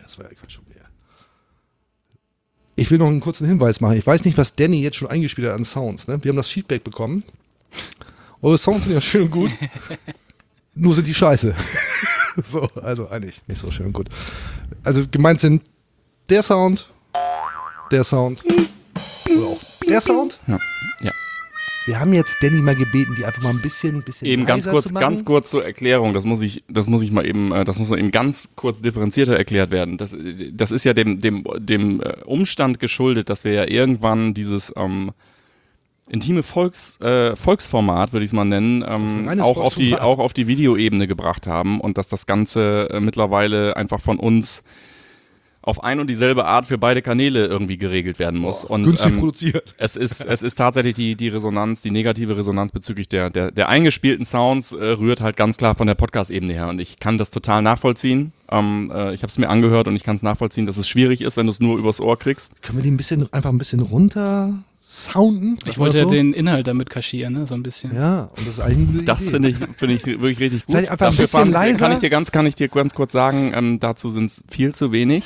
Ich will noch einen kurzen Hinweis machen. Ich weiß nicht, was Danny jetzt schon eingespielt hat an Sounds. Ne? Wir haben das Feedback bekommen. Eure Sounds sind ja schön und gut. Nur sind die scheiße. So, also eigentlich nicht so schön gut. Also gemeint sind der Sound oder auch der Sound. Ja. Wir haben jetzt Danny mal gebeten, die einfach mal ein bisschen Eben leiser zu machen. ganz kurz zur Erklärung. Das muss mal eben ganz kurz differenzierter erklärt werden. Das ist ja dem Umstand geschuldet, dass wir ja irgendwann dieses intime Volksformat, würde ich es mal nennen, auch auf die Videoebene gebracht haben und dass das Ganze mittlerweile einfach von uns auf ein und dieselbe Art für beide Kanäle irgendwie geregelt werden muss. Und günstig produziert. Es ist tatsächlich die Resonanz, die negative Resonanz bezüglich der eingespielten Sounds rührt halt ganz klar von der Podcast-Ebene her. Und ich kann das total nachvollziehen. Ich habe es mir angehört und ich kann es nachvollziehen, dass es schwierig ist, wenn du es nur übers Ohr kriegst. Können wir die einfach ein bisschen runter sounden? Ich wollte ja den Inhalt damit kaschieren, ne? So ein bisschen. Ja, und das ist eigentlich eine gute Das Idee. finde ich wirklich richtig gut. Vielleicht einfach ein bisschen leiser. Kann ich dir ganz kurz sagen, dazu sind es viel zu wenig.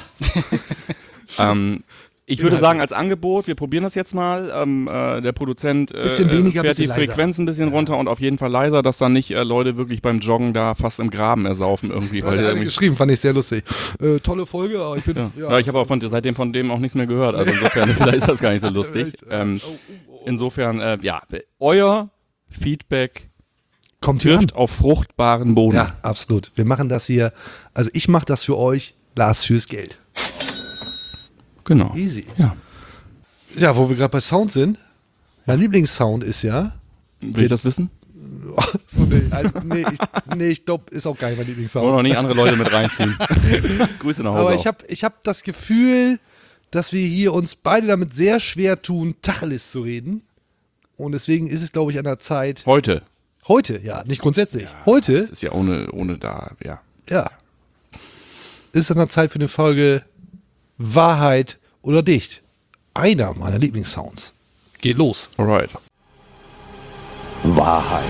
Ich würde sagen, als Angebot, wir probieren das jetzt mal. Der Produzent bisschen weniger, fährt die bisschen Frequenz ein bisschen runter und auf jeden Fall leiser, dass dann nicht Leute wirklich beim Joggen da fast im Graben ersaufen irgendwie. Weil Hat er geschrieben, fand ich sehr lustig. Tolle Folge, aber ich bin... Ja, ich habe aber seitdem von dem auch nichts mehr gehört. Also insofern, vielleicht ist das gar nicht so lustig. Insofern, euer Feedback kommt hier trifft auf fruchtbaren Boden. Ja, absolut. Wir machen das hier, also ich mache das für euch, Lars fürs Geld. Genau. Easy. Ja. Ja, wo wir gerade bei Sound sind, mein Lieblingssound ist ja... Will ich das wissen? So, ich glaube, ist auch geil, mein Lieblingssound. Wollen noch nicht andere Leute mit reinziehen. Grüße nach Hause. Aber ich hab das Gefühl, dass wir hier uns beide damit sehr schwer tun, Tacheles zu reden. Und deswegen ist es, glaube ich, an der Zeit... Heute, ja, nicht grundsätzlich. Heute das ist ja ohne da, ja. ja, ist an der Zeit für eine Folge Wahrheit oder Dicht. Einer meiner Lieblingssounds. Geht los. Alright. Wahrheit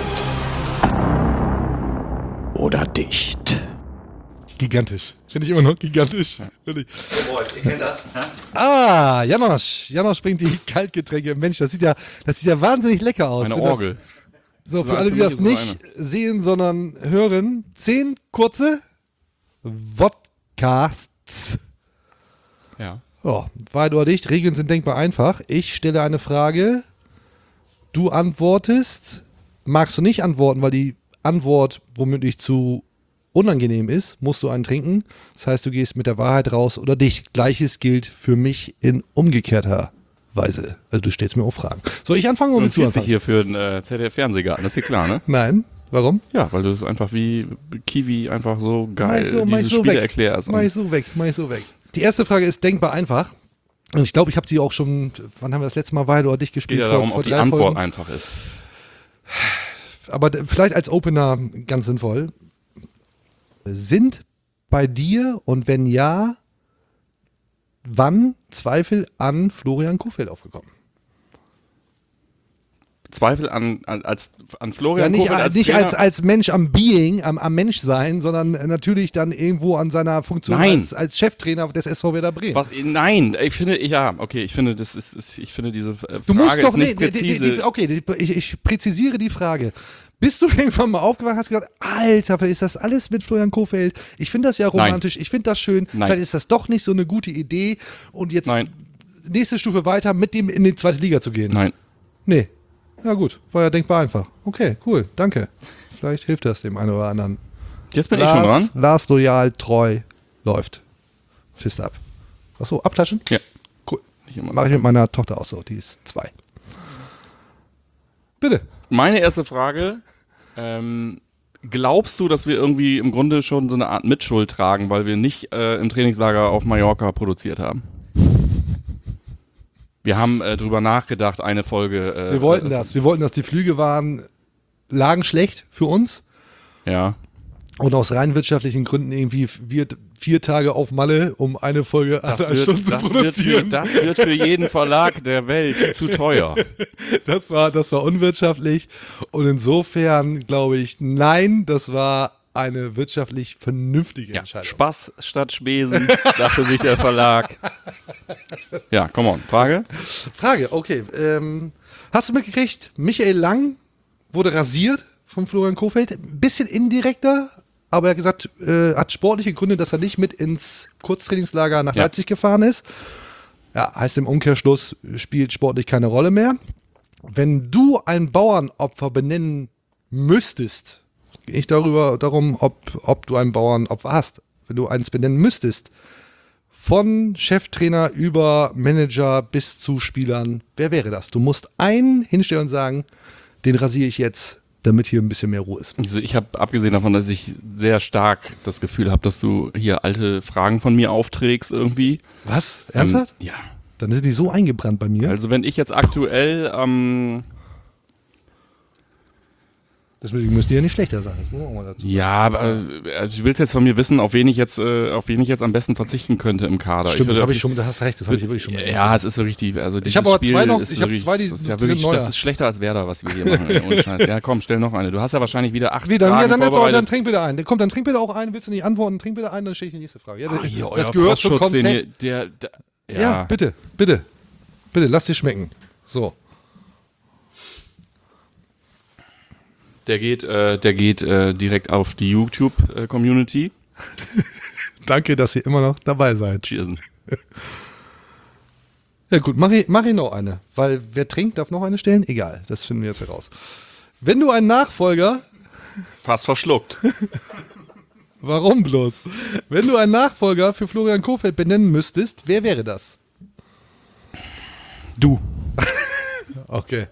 oder dicht. Gigantisch. Finde ich immer noch gigantisch. Finde ich. Boys, ihr kennt das? Ah, Janosch bringt die Kaltgetränke. Mensch, das sieht ja wahnsinnig lecker aus. Eine Sind das- Orgel. So, für alle, die das nicht sehen, sondern hören, 10 kurze Vodcasts. Ja. Oh, Wahrheit oder Dicht, Regeln sind denkbar einfach. Ich stelle eine Frage, du antwortest. Magst du nicht antworten, weil die Antwort womöglich zu unangenehm ist, musst du einen trinken. Das heißt, du gehst mit der Wahrheit raus oder Dicht. Gleiches gilt für mich in umgekehrter Weise. Also du stellst mir auch Fragen. Soll ich anfangen oder willst du Du sich anfangen? hier für den ZDF-Fernsehgarten, das ist dir klar, ne? Nein. Warum? Ja, weil du es einfach wie Kiwi einfach so geil Mach ich diese so Spiele weg. erklärst. Mach ich so weg. Die erste Frage ist denkbar einfach. Und ich glaube, ich habe sie auch schon, wann haben wir das letzte Mal Wahrheit oder Dicht Es gespielt? geht ja darum, ob die 3 Antwort Folgen. einfach ist. Aber vielleicht als Opener ganz sinnvoll. Sind bei dir und wenn ja, wann Zweifel an Florian Kohfeldt aufgekommen? Zweifel an Florian Ja, Kohfeldt nicht Trainer? als Mensch am Being, am Menschsein, sondern natürlich dann irgendwo an seiner Funktion Nein. als Cheftrainer des SV Werder Bremen. Nein, ich finde diese Frage Du musst doch ist nicht nicht, präzise. ich präzisiere die Frage. Bist du irgendwann mal aufgewacht und hast gesagt, Alter, vielleicht ist das alles mit Florian Kohfeldt. Ich finde das ja romantisch, ich finde das schön. Nein. Vielleicht ist das doch nicht so eine gute Idee. Und jetzt Nein. nächste Stufe weiter, mit dem in die zweite Liga zu gehen. Nein. Nee. Ja gut, war ja denkbar einfach. Okay, cool, danke. Vielleicht hilft das dem einen oder anderen. Jetzt bin ich schon dran. Lars loyal, treu, läuft. Fist ab. Achso, abklatschen? Ja. Cool. Nicht immer. Mache ich mit meiner Tochter auch so, die ist 2. Bitte. Meine erste Frage, glaubst du, dass wir irgendwie im Grunde schon so eine Art Mitschuld tragen, weil wir nicht im Trainingslager auf Mallorca produziert haben? Wir haben drüber nachgedacht, eine Folge. Wir wollten das. Wir wollten, dass die Flüge lagen schlecht für uns. Ja. Und aus rein wirtschaftlichen Gründen irgendwie 4 Tage auf Malle, um eine Folge 8 Stunden zu produzieren. Das wird für jeden Verlag der Welt zu teuer. Das war unwirtschaftlich. Und insofern glaube ich, nein, das war eine wirtschaftlich vernünftige Ja, Entscheidung. Spaß statt Spesen, dachte sich der Verlag. Ja, come on. Frage? Frage, okay. Hast du mitgekriegt, Michael Lang wurde rasiert von Florian Kohfeldt? Ein bisschen indirekter, aber er hat gesagt, hat sportliche Gründe, dass er nicht mit ins Kurztrainingslager nach Leipzig gefahren ist. Ja, heißt im Umkehrschluss, spielt sportlich keine Rolle mehr. Wenn du ein Bauernopfer benennen müsstest, gehe ich darum, ob du ein Bauernopfer hast. Wenn du eins benennen müsstest, von Cheftrainer über Manager bis zu Spielern, wer wäre das? Du musst einen hinstellen und sagen, den rasiere ich jetzt, damit hier ein bisschen mehr Ruhe ist. Also ich habe, abgesehen davon, dass ich sehr stark das Gefühl habe, dass du hier alte Fragen von mir aufträgst irgendwie. Was? Ernsthaft? Ja. Dann sind die so eingebrannt bei mir. Also wenn ich jetzt aktuell Das müsste ja nicht schlechter sein. Das muss auch mal dazu. ja, aber also du willst jetzt von mir wissen, auf wen ich jetzt am besten verzichten könnte im Kader. Stimmt, das habe ich schon, da hast recht, das habe ich wirklich schon mal Ja, es ist wirklich also dieses Ich habe aber Spiel zwei noch, ist ich habe wirklich, zwei, die das ist ja sind wirklich, neuer. das ist schlechter als Werder, was wir hier machen. Ohne Scheiß. Ja, komm, stell noch eine. Du hast ja wahrscheinlich wieder 8 Wieder, Fragen dann vorbereitet. trink bitte ein. Komm, dann trink bitte auch ein. Willst du nicht antworten? Trink bitte ein, dann stelle ich die nächste Frage. Ja, Hier, das euer gehört zum Frostschutz, Konzept. Ja, bitte, lass dir schmecken. So. Der geht direkt auf die YouTube-Community. Danke, dass ihr immer noch dabei seid. Cheersen. Ja gut, mach ich noch eine. Weil wer trinkt, darf noch eine stellen? Egal, das finden wir jetzt heraus. Wenn du einen Nachfolger... Fast verschluckt. Warum bloß? Wenn du einen Nachfolger für Florian Kohfeldt benennen müsstest, wer wäre das? Du. Okay.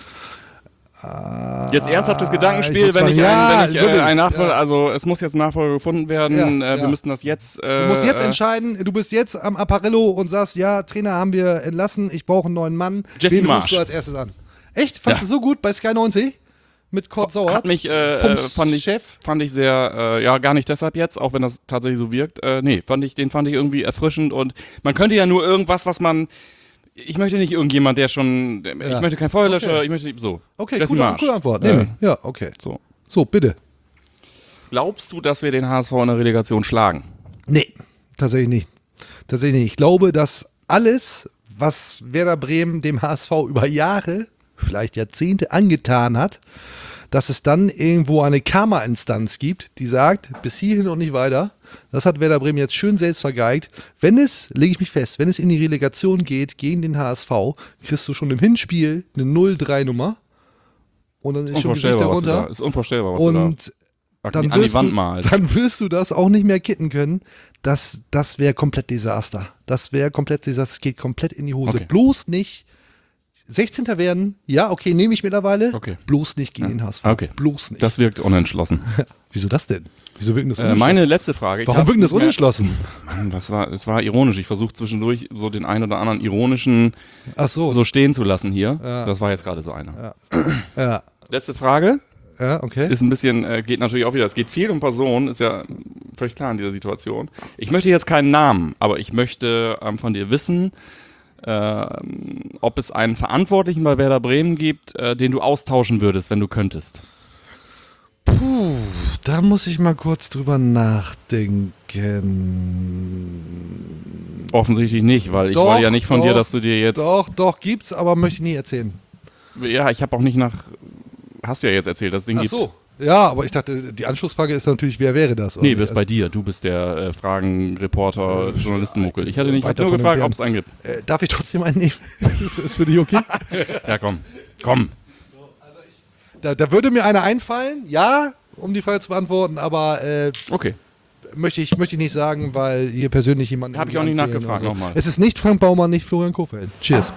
Jetzt ernsthaftes Gedankenspiel, ich wenn ich wirklich, ein Nachfolger, also es muss jetzt ein Nachfolger gefunden werden, wir müssten das jetzt... Du musst jetzt entscheiden, du bist jetzt am Apparello und sagst, ja, Trainer haben wir entlassen, ich brauche einen neuen Mann. Jesse Wen rufst Marsch. du als erstes an? Echt? Fandst du so gut bei Sky 90? Mit Kurt Sauer? Hat mich, fand ich sehr, gar nicht deshalb jetzt, auch wenn das tatsächlich so wirkt. Den fand ich irgendwie erfrischend und man könnte ja nur irgendwas, was man... Ich möchte nicht irgendjemand, ich möchte kein Feuerlöscher, Okay. ich möchte nicht so. Okay, Jesse Marsch. coole Antwort. Nehme ich. Ja, okay. So, bitte. Glaubst du, dass wir den HSV in der Relegation schlagen? Nee, tatsächlich nicht. Ich glaube, dass alles, was Werder Bremen dem HSV über Jahre, vielleicht Jahrzehnte angetan hat, dass es dann irgendwo eine Karma-Instanz gibt, die sagt, bis hierhin und nicht weiter. Das hat Werder Bremen jetzt schön selbst vergeigt. Wenn es, lege ich mich fest, wenn es in die Relegation geht gegen den HSV, kriegst du schon im Hinspiel eine 0-3-Nummer und dann ist schon Gesicht darunter. Ist unvorstellbar, was Und du da dann an die Wand malst. Dann wirst du das auch nicht mehr kitten können. Das wäre komplett Desaster. Das geht komplett in die Hose. Okay. Bloß nicht 16. werden, ja, okay, nehme ich mittlerweile. Okay. Bloß nicht gegen den HSV. Okay. Bloß nicht. Das wirkt unentschlossen. Wieso das denn? Wieso wirkt das unentschlossen? Meine letzte Frage. Warum wirkt das unentschlossen? Mann, es war ironisch. Ich versuche zwischendurch so den einen oder anderen ironischen Ach so. so stehen zu lassen hier. Ja. Das war jetzt gerade so einer. Ja, Letzte Frage. ja, okay. Ist ein bisschen, geht natürlich auch wieder. Es geht viel um Personen, ist ja völlig klar in dieser Situation. Ich möchte jetzt keinen Namen, aber ich möchte von dir wissen, ob es einen Verantwortlichen bei Werder Bremen gibt, den du austauschen würdest, wenn du könntest. Da muss ich mal kurz drüber nachdenken. Offensichtlich nicht, weil ich Doch, wollte ja nicht von dir, doch, dass du dir jetzt... Doch, gibt's, aber möchte ich nie erzählen. Ja, ich habe auch nicht Hast du ja jetzt erzählt, dass es den Ach gibt. so. Ja, aber ich dachte, die Anschlussfrage ist natürlich, wer wäre das? Nee, bist bei dir. Du bist der Fragenreporter, Journalistenmuckel. Ich hatte nicht weit nur davon gefragt, ob entfernt. es einen gibt. Darf ich trotzdem einen nehmen? ist für dich okay? Ja, komm. Da würde mir einer einfallen, ja, um die Frage zu beantworten, aber Okay. möchte ich nicht sagen, weil hier persönlich jemand... Hab ich auch nicht anzählen nachgefragt, oder so. nochmal. Es ist nicht Frank Baumann, nicht Florian Kohfeldt. Cheers.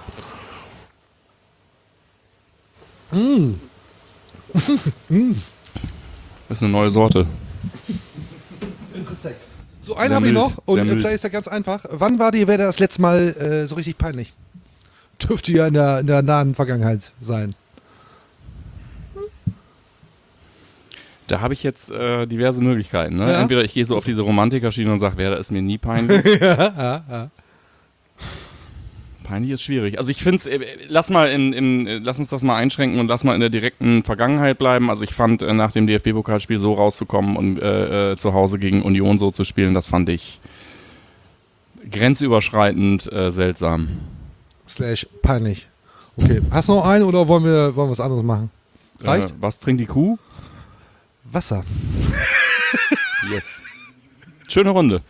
Das ist eine neue Sorte. Interessant. So, einen Sehr habe ich mild, noch und sehr mild. vielleicht ist das ganz einfach. Wann war dir Werder das letzte Mal so richtig peinlich? Dürfte ja in der nahen Vergangenheit sein. Da habe ich jetzt diverse Möglichkeiten. Ne? Ja. Entweder ich gehe so auf diese Romantiker-Schiene und sage, Werder ist mir nie peinlich. Ja. Peinlich ist schwierig. Also ich finde es, lass uns das mal einschränken und lass mal in der direkten Vergangenheit bleiben. Also ich fand, nach dem DFB-Pokalspiel so rauszukommen und zu Hause gegen Union so zu spielen, das fand ich grenzüberschreitend seltsam. / peinlich. Okay, hast du noch einen oder wollen wir was anderes machen? Reicht? Was trinkt die Kuh? Wasser. Yes. Schöne Runde.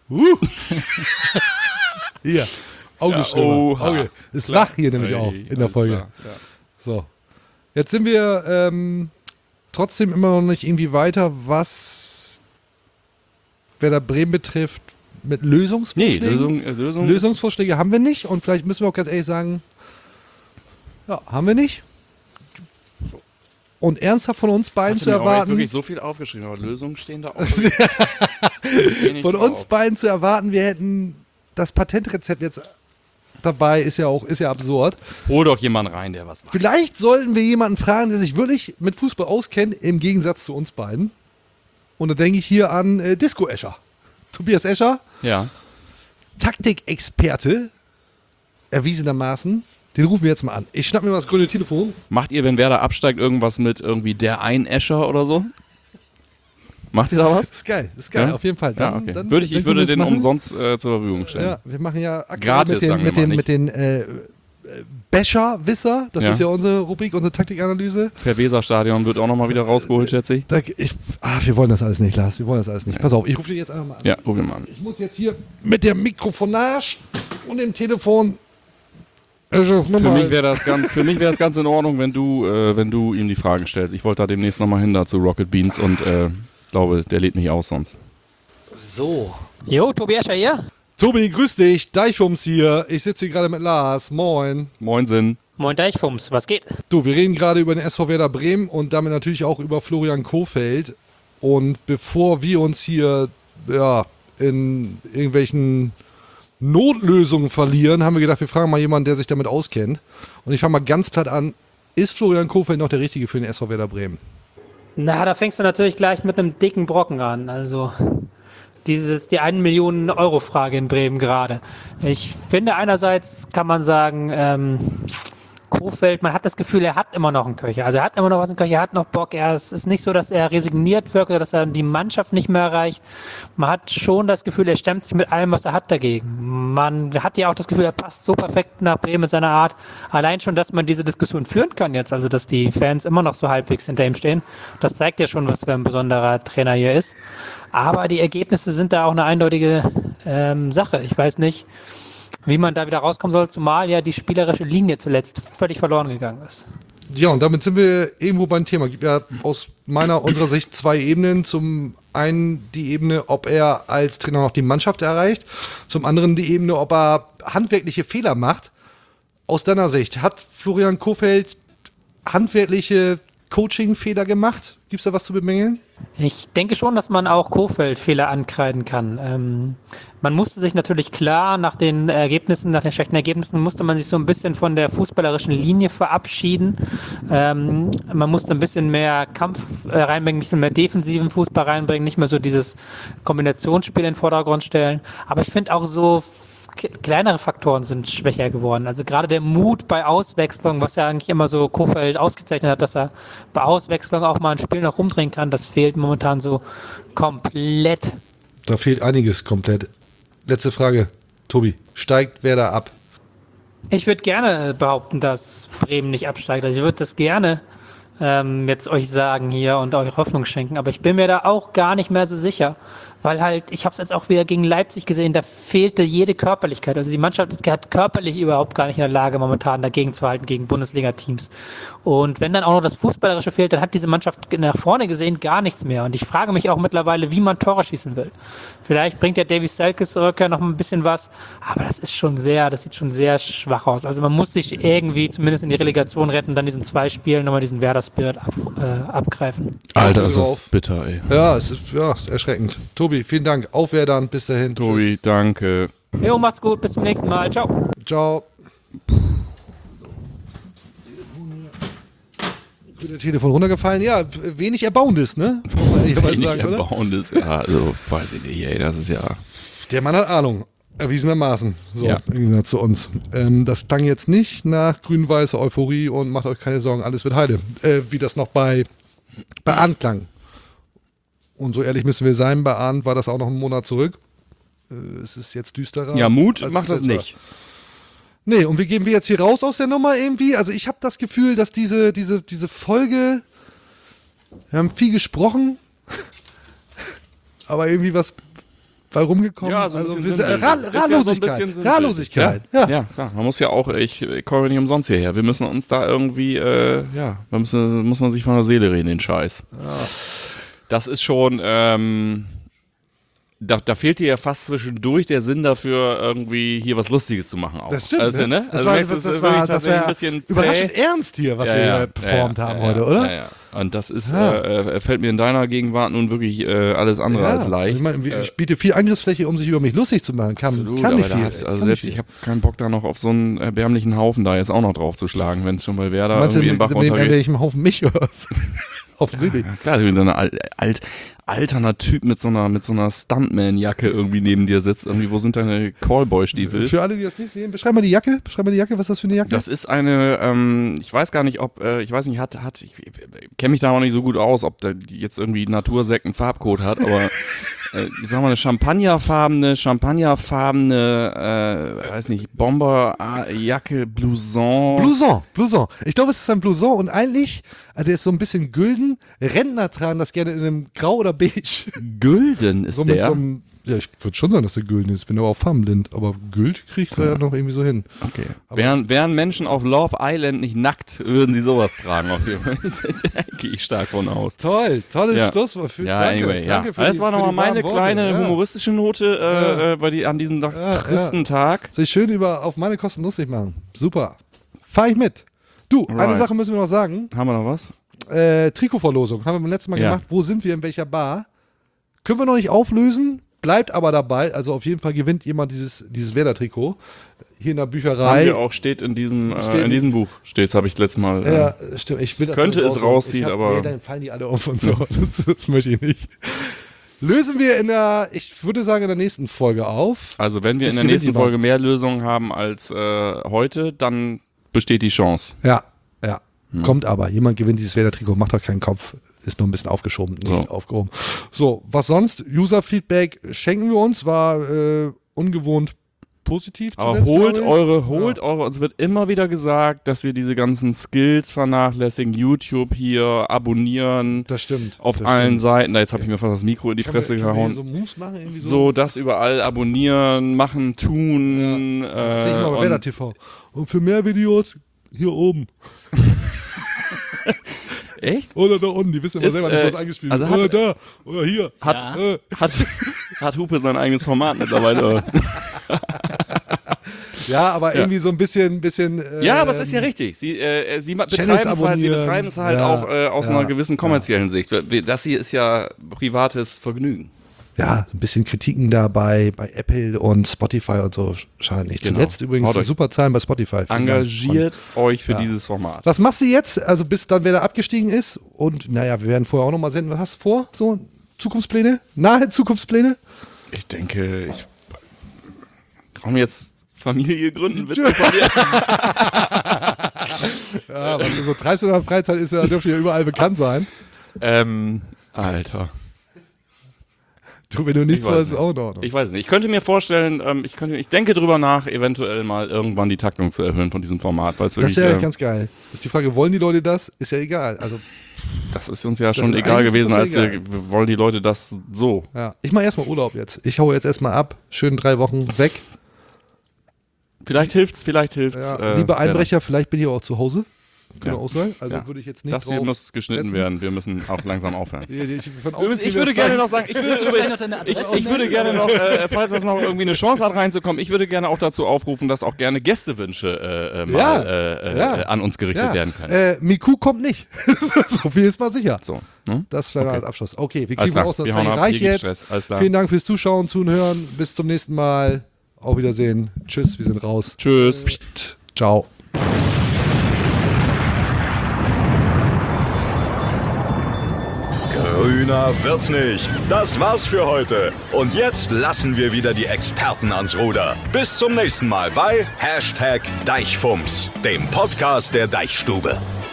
Hier, Augenschimmer. oha. Auge. Ist wach hier nämlich auch in der Alles Folge. klar, ja. So. Jetzt sind wir trotzdem immer noch nicht irgendwie weiter, was Werder Bremen betrifft, mit Lösungsvorschlägen. Nee, Lösungsvorschläge haben wir nicht und vielleicht müssen wir auch ganz ehrlich sagen, ja, haben wir nicht. Und ernsthaft von uns beiden zu Ich habe erwarten, wirklich so viel aufgeschrieben, aber Lösungen stehen da auch. von uns beiden zu erwarten, wir hätten das Patentrezept jetzt dabei, ist ja absurd. Hol doch jemanden rein, der was macht. Vielleicht sollten wir jemanden fragen, der sich wirklich mit Fußball auskennt, im Gegensatz zu uns beiden. Und da denke ich hier an Disco Escher. Tobias Escher, Ja. Taktikexperte, erwiesenermaßen. Den rufen wir jetzt mal an. Ich schnapp mir mal das grüne Telefon. Macht ihr, wenn Werder absteigt, irgendwas mit irgendwie der Ein-Escher oder so? Macht ihr da was? Das ist geil, Ja? auf jeden Fall. Ja, okay. Ich würde den umsonst zur Verfügung stellen. Ja, wir machen ja aktuell Gratis, sagen wir mal mit den Becher-Wisser. Das Ja. ist ja unsere Rubrik, unsere Taktikanalyse. Verweser-Stadion wird auch nochmal wieder rausgeholt, schätze ich. Wir wollen das alles nicht, Lars. Wir wollen das alles nicht. Pass auf, ich rufe dir jetzt einfach mal an. Ja, ruf ihn mal an. Ich muss jetzt hier mit der Mikrofonage und dem Telefon. Für mich wäre das ganz in Ordnung, wenn du ihm die Fragen stellst. Ich wollte da demnächst nochmal hin da zu Rocket Beans und glaube, der lädt mich aus sonst. So. Jo, Tobi Escher hier. Tobi, grüß dich. Deichfums hier. Ich sitze hier gerade mit Lars. Moin. Moinsen. Moin Deichfums, was geht? Du, wir reden gerade über den SV Werder Bremen und damit natürlich auch über Florian Kohfeldt. Und bevor wir uns hier in irgendwelchen Notlösungen verlieren, haben wir gedacht, wir fragen mal jemanden, der sich damit auskennt. Und ich fange mal ganz platt an. Ist Florian Kohfeldt noch der Richtige für den SV Werder Bremen? Na, da fängst du natürlich gleich mit einem dicken Brocken an. Also die 1 Million Euro Frage in Bremen gerade. Ich finde, einerseits kann man sagen, Kohfeldt, man hat das Gefühl, er hat immer noch einen Köcher. Also er hat immer noch was im Köcher, er hat noch Bock. Es ist nicht so, dass er resigniert wirkt oder dass er die Mannschaft nicht mehr erreicht. Man hat schon das Gefühl, er stemmt sich mit allem, was er hat, dagegen. Man hat ja auch das Gefühl, er passt so perfekt nach Bremen mit seiner Art. Allein schon, dass man diese Diskussion führen kann jetzt, also dass die Fans immer noch so halbwegs hinter ihm stehen. Das zeigt ja schon, was für ein besonderer Trainer hier ist. Aber die Ergebnisse sind da auch eine eindeutige Sache. Ich weiß nicht, wie man da wieder rauskommen soll, zumal ja die spielerische Linie zuletzt völlig verloren gegangen ist. Ja, und damit sind wir irgendwo beim Thema. Es gibt ja aus unserer Sicht zwei Ebenen. Zum einen die Ebene, ob er als Trainer noch die Mannschaft erreicht. Zum anderen die Ebene, ob er handwerkliche Fehler macht. Aus deiner Sicht, hat Florian Kohfeldt handwerkliche Coaching-Fehler gemacht? Gibt es da was zu bemängeln? Ich denke schon, dass man auch Kohfeldt Fehler ankreiden kann. Man musste sich natürlich klar nach den schlechten Ergebnissen, musste man sich so ein bisschen von der fußballerischen Linie verabschieden. Man musste ein bisschen mehr Kampf reinbringen, ein bisschen mehr defensiven Fußball reinbringen, nicht mehr so dieses Kombinationsspiel in den Vordergrund stellen. Aber ich finde auch so kleinere Faktoren sind schwächer geworden. Also gerade der Mut bei Auswechslung, was ja eigentlich immer so Kohfeldt ausgezeichnet hat, dass er bei Auswechslung auch mal ein Spiel noch rumdrehen kann, das fehlt momentan so komplett. Da fehlt einiges komplett. Letzte Frage, Tobi. Steigt Werder ab? Ich würde gerne behaupten, dass Bremen nicht absteigt. Also ich würde das gerne jetzt euch sagen hier und euch Hoffnung schenken, aber ich bin mir da auch gar nicht mehr so sicher, weil halt, ich habe es jetzt auch wieder gegen Leipzig gesehen, da fehlte jede Körperlichkeit, also die Mannschaft hat körperlich überhaupt gar nicht in der Lage momentan dagegen zu halten gegen Bundesliga-Teams und wenn dann auch noch das Fußballerische fehlt, dann hat diese Mannschaft nach vorne gesehen gar nichts mehr und ich frage mich auch mittlerweile, wie man Tore schießen will. Vielleicht bringt der Davy Selkes Rückkehr noch ein bisschen was, aber das sieht schon sehr schwach aus, also man muss sich irgendwie zumindest in die Relegation retten, dann diesen 2 Spielen nochmal diesen Werder-Spirit abgreifen. Alter, es ist bitter, ey. Ja, es ist erschreckend. Tobi, vielen Dank. Auf Werder, bis dahin. Tobi, danke. Jo, macht's gut, bis zum nächsten Mal. Ciao. Ciao. Der Telefon runtergefallen. Ja, wenig Erbauendes, ne? Muss man ehrlich sagen, oder? Erbauendes, ja, also weiß ich nicht, ey, das ist ja... Der Mann hat Ahnung. Erwiesenermaßen. So, Ja. im Gegensatz zu uns. Das klang jetzt nicht nach grün-weißer Euphorie und macht euch keine Sorgen, alles wird heile. Wie das noch bei Arndt klang. Und so ehrlich müssen wir sein, bei Arndt war das auch noch einen Monat zurück. Es ist jetzt düsterer. Ja, Mut als macht es das war. nicht. Nee, und wie gehen wir jetzt hier raus aus der Nummer irgendwie? Also ich habe das Gefühl, dass diese Folge, wir haben viel gesprochen, aber irgendwie was bei rumgekommen. Ja, so ein bisschen Rahllosigkeit. Ja, klar. Man muss ja auch, ich komme nicht umsonst hierher. Wir müssen uns da irgendwie, muss man sich von der Seele reden, den Scheiß. Ja. Das ist schon, da fehlt dir ja fast zwischendurch der Sinn dafür, irgendwie hier was Lustiges zu machen auch. Das stimmt, also, ne? Das war ein bisschen überraschend ernst hier, was wir hier performt haben heute, oder? Ja. Und das ist, fällt mir in deiner Gegenwart nun wirklich alles andere als leicht. Ich meine, ich biete viel Angriffsfläche, um sich über mich lustig zu machen. Kann nicht viel. Ich habe keinen Bock da noch auf so einen erbärmlichen Haufen da jetzt auch noch drauf zu schlagen, wenn es schon bei Werder irgendwie im Bach runtergeht. Meinst du, mit welchem Haufen mich offensichtlich. Ja, klar, wenn so ein alterner Typ mit so einer Stuntman-Jacke irgendwie neben dir sitzt. Irgendwie, wo sind deine Callboy-Stiefel? Für alle, die das nicht sehen, beschreib mal die Jacke. Was ist das für eine Jacke? Das ist eine, ich weiß gar nicht, ob, ich kenne mich da auch nicht so gut aus, ob da jetzt irgendwie Natursekt einen Farbcode hat, aber ich sag mal eine champagnerfarbene, weiß nicht, Bomberjacke, Blouson. Ich glaube, es ist ein Blouson und eigentlich, der ist so ein bisschen gülden. Rentner tragen das gerne in einem Grau oder Beige. Gülden ist so der? Ja, ich würde schon sagen, dass der gülden ist. Bin aber auch farbenblind. Aber Güld kriegt er ja noch irgendwie so hin. Okay. Wären Menschen auf Love Island nicht nackt, würden sie sowas tragen. Auf jeden Fall. Da gehe ich stark von aus. Tolles Schlusswort. Danke für das war nochmal meine kleine humoristische Note an diesem tristen Tag. Sich schön auf meine Kosten lustig machen. Super. Fahr ich mit. Du, eine Sache müssen wir noch sagen. Haben wir noch was? Trikotverlosung. Haben wir beim letzten Mal gemacht. Wo sind wir, in welcher Bar? Können wir noch nicht auflösen. Bleibt aber dabei, also auf jeden Fall gewinnt jemand dieses Werder-Trikot. Hier in der Bücherei. Haben wir auch, steht in diesem Buch. Steht's, habe ich letztes Mal. Ja, stimmt. Ich will das könnte es rausziehen, aber. Nee, dann fallen die alle auf und so. Das möchte ich nicht. Lösen wir ich würde sagen, in der nächsten Folge auf. Also, wenn wir in der nächsten Folge mehr Lösungen haben als heute, dann besteht die Chance. Ja. Kommt aber. Jemand gewinnt dieses Werder-Trikot, macht doch keinen Kopf. Ist nur ein bisschen aufgeschoben, nicht aufgehoben. So, was sonst? User-Feedback schenken wir uns, war ungewohnt positiv. Aber holt eure, uns wird immer wieder gesagt, dass wir diese ganzen Skills vernachlässigen, YouTube hier, abonnieren. Das stimmt. Auf allen Seiten. Jetzt habe ich mir fast das Mikro in die Fresse gehauen. So Moves machen irgendwie so, das überall abonnieren, machen, tun. Ja. Sehe ich mal bei Werder TV. Und für mehr Videos hier oben. Echt? Oder da unten, die wissen immer selber nicht, was eingespielt wird. Oder da, oder hier. Hat Hupe sein eigenes Format mittlerweile? Ja, aber irgendwie so ein bisschen ja, aber es ist ja richtig. Sie betreiben es halt auch aus einer gewissen kommerziellen Sicht. Das hier ist ja privates Vergnügen. Ja, ein bisschen Kritiken dabei bei Apple und Spotify und so schadet nicht. Genau. Zuletzt übrigens super Zahlen bei Spotify. Engagiert euch für dieses Format. Was machst du jetzt? Also bis dann wer abgestiegen ist und naja, wir werden vorher auch nochmal senden. Was hast du vor? So Zukunftspläne? Nahe Zukunftspläne? Ich denke, ich komme jetzt Familie gründen, Witze von mir. Ja, was so 13 in der Freizeit ist, dürfte ja überall bekannt sein. Alter. Du, wenn du nichts weißt, ist auch noch. Ich weiß nicht. Ich könnte mir vorstellen, ich denke drüber nach, eventuell mal irgendwann die Taktung zu erhöhen von diesem Format. Das wäre echt ganz geil. Ist die Frage, wollen die Leute das? Ist ja egal. Also, das ist uns ja schon egal gewesen, als wir wollen die Leute das so. Ja. Ich mache erstmal Urlaub jetzt. Ich hau jetzt erstmal ab. Schön 3 Wochen weg. Vielleicht hilft's. Ja, liebe Einbrecher, vielleicht bin ich auch zu Hause. Kann auch sein. Also würde ich jetzt nicht das hier muss geschnitten werden. Wir müssen auch langsam aufhören. Ich würde gerne noch sagen, ich würde gerne noch, falls das noch irgendwie eine Chance hat reinzukommen, ich würde gerne auch dazu aufrufen, dass auch gerne Gästewünsche an uns gerichtet werden können. Miku kommt nicht. So viel ist mal sicher. So, das ist als Abschluss. Okay, wir kriegen aus, das reicht jetzt. Vielen Dank fürs Zuschauen, Zuhören. Bis zum nächsten Mal. Auf Wiedersehen. Tschüss, wir sind raus. Tschüss. Ciao. Grüner wird's nicht. Das war's für heute. Und jetzt lassen wir wieder die Experten ans Ruder. Bis zum nächsten Mal bei #Deichfumms, dem Podcast der Deichstube.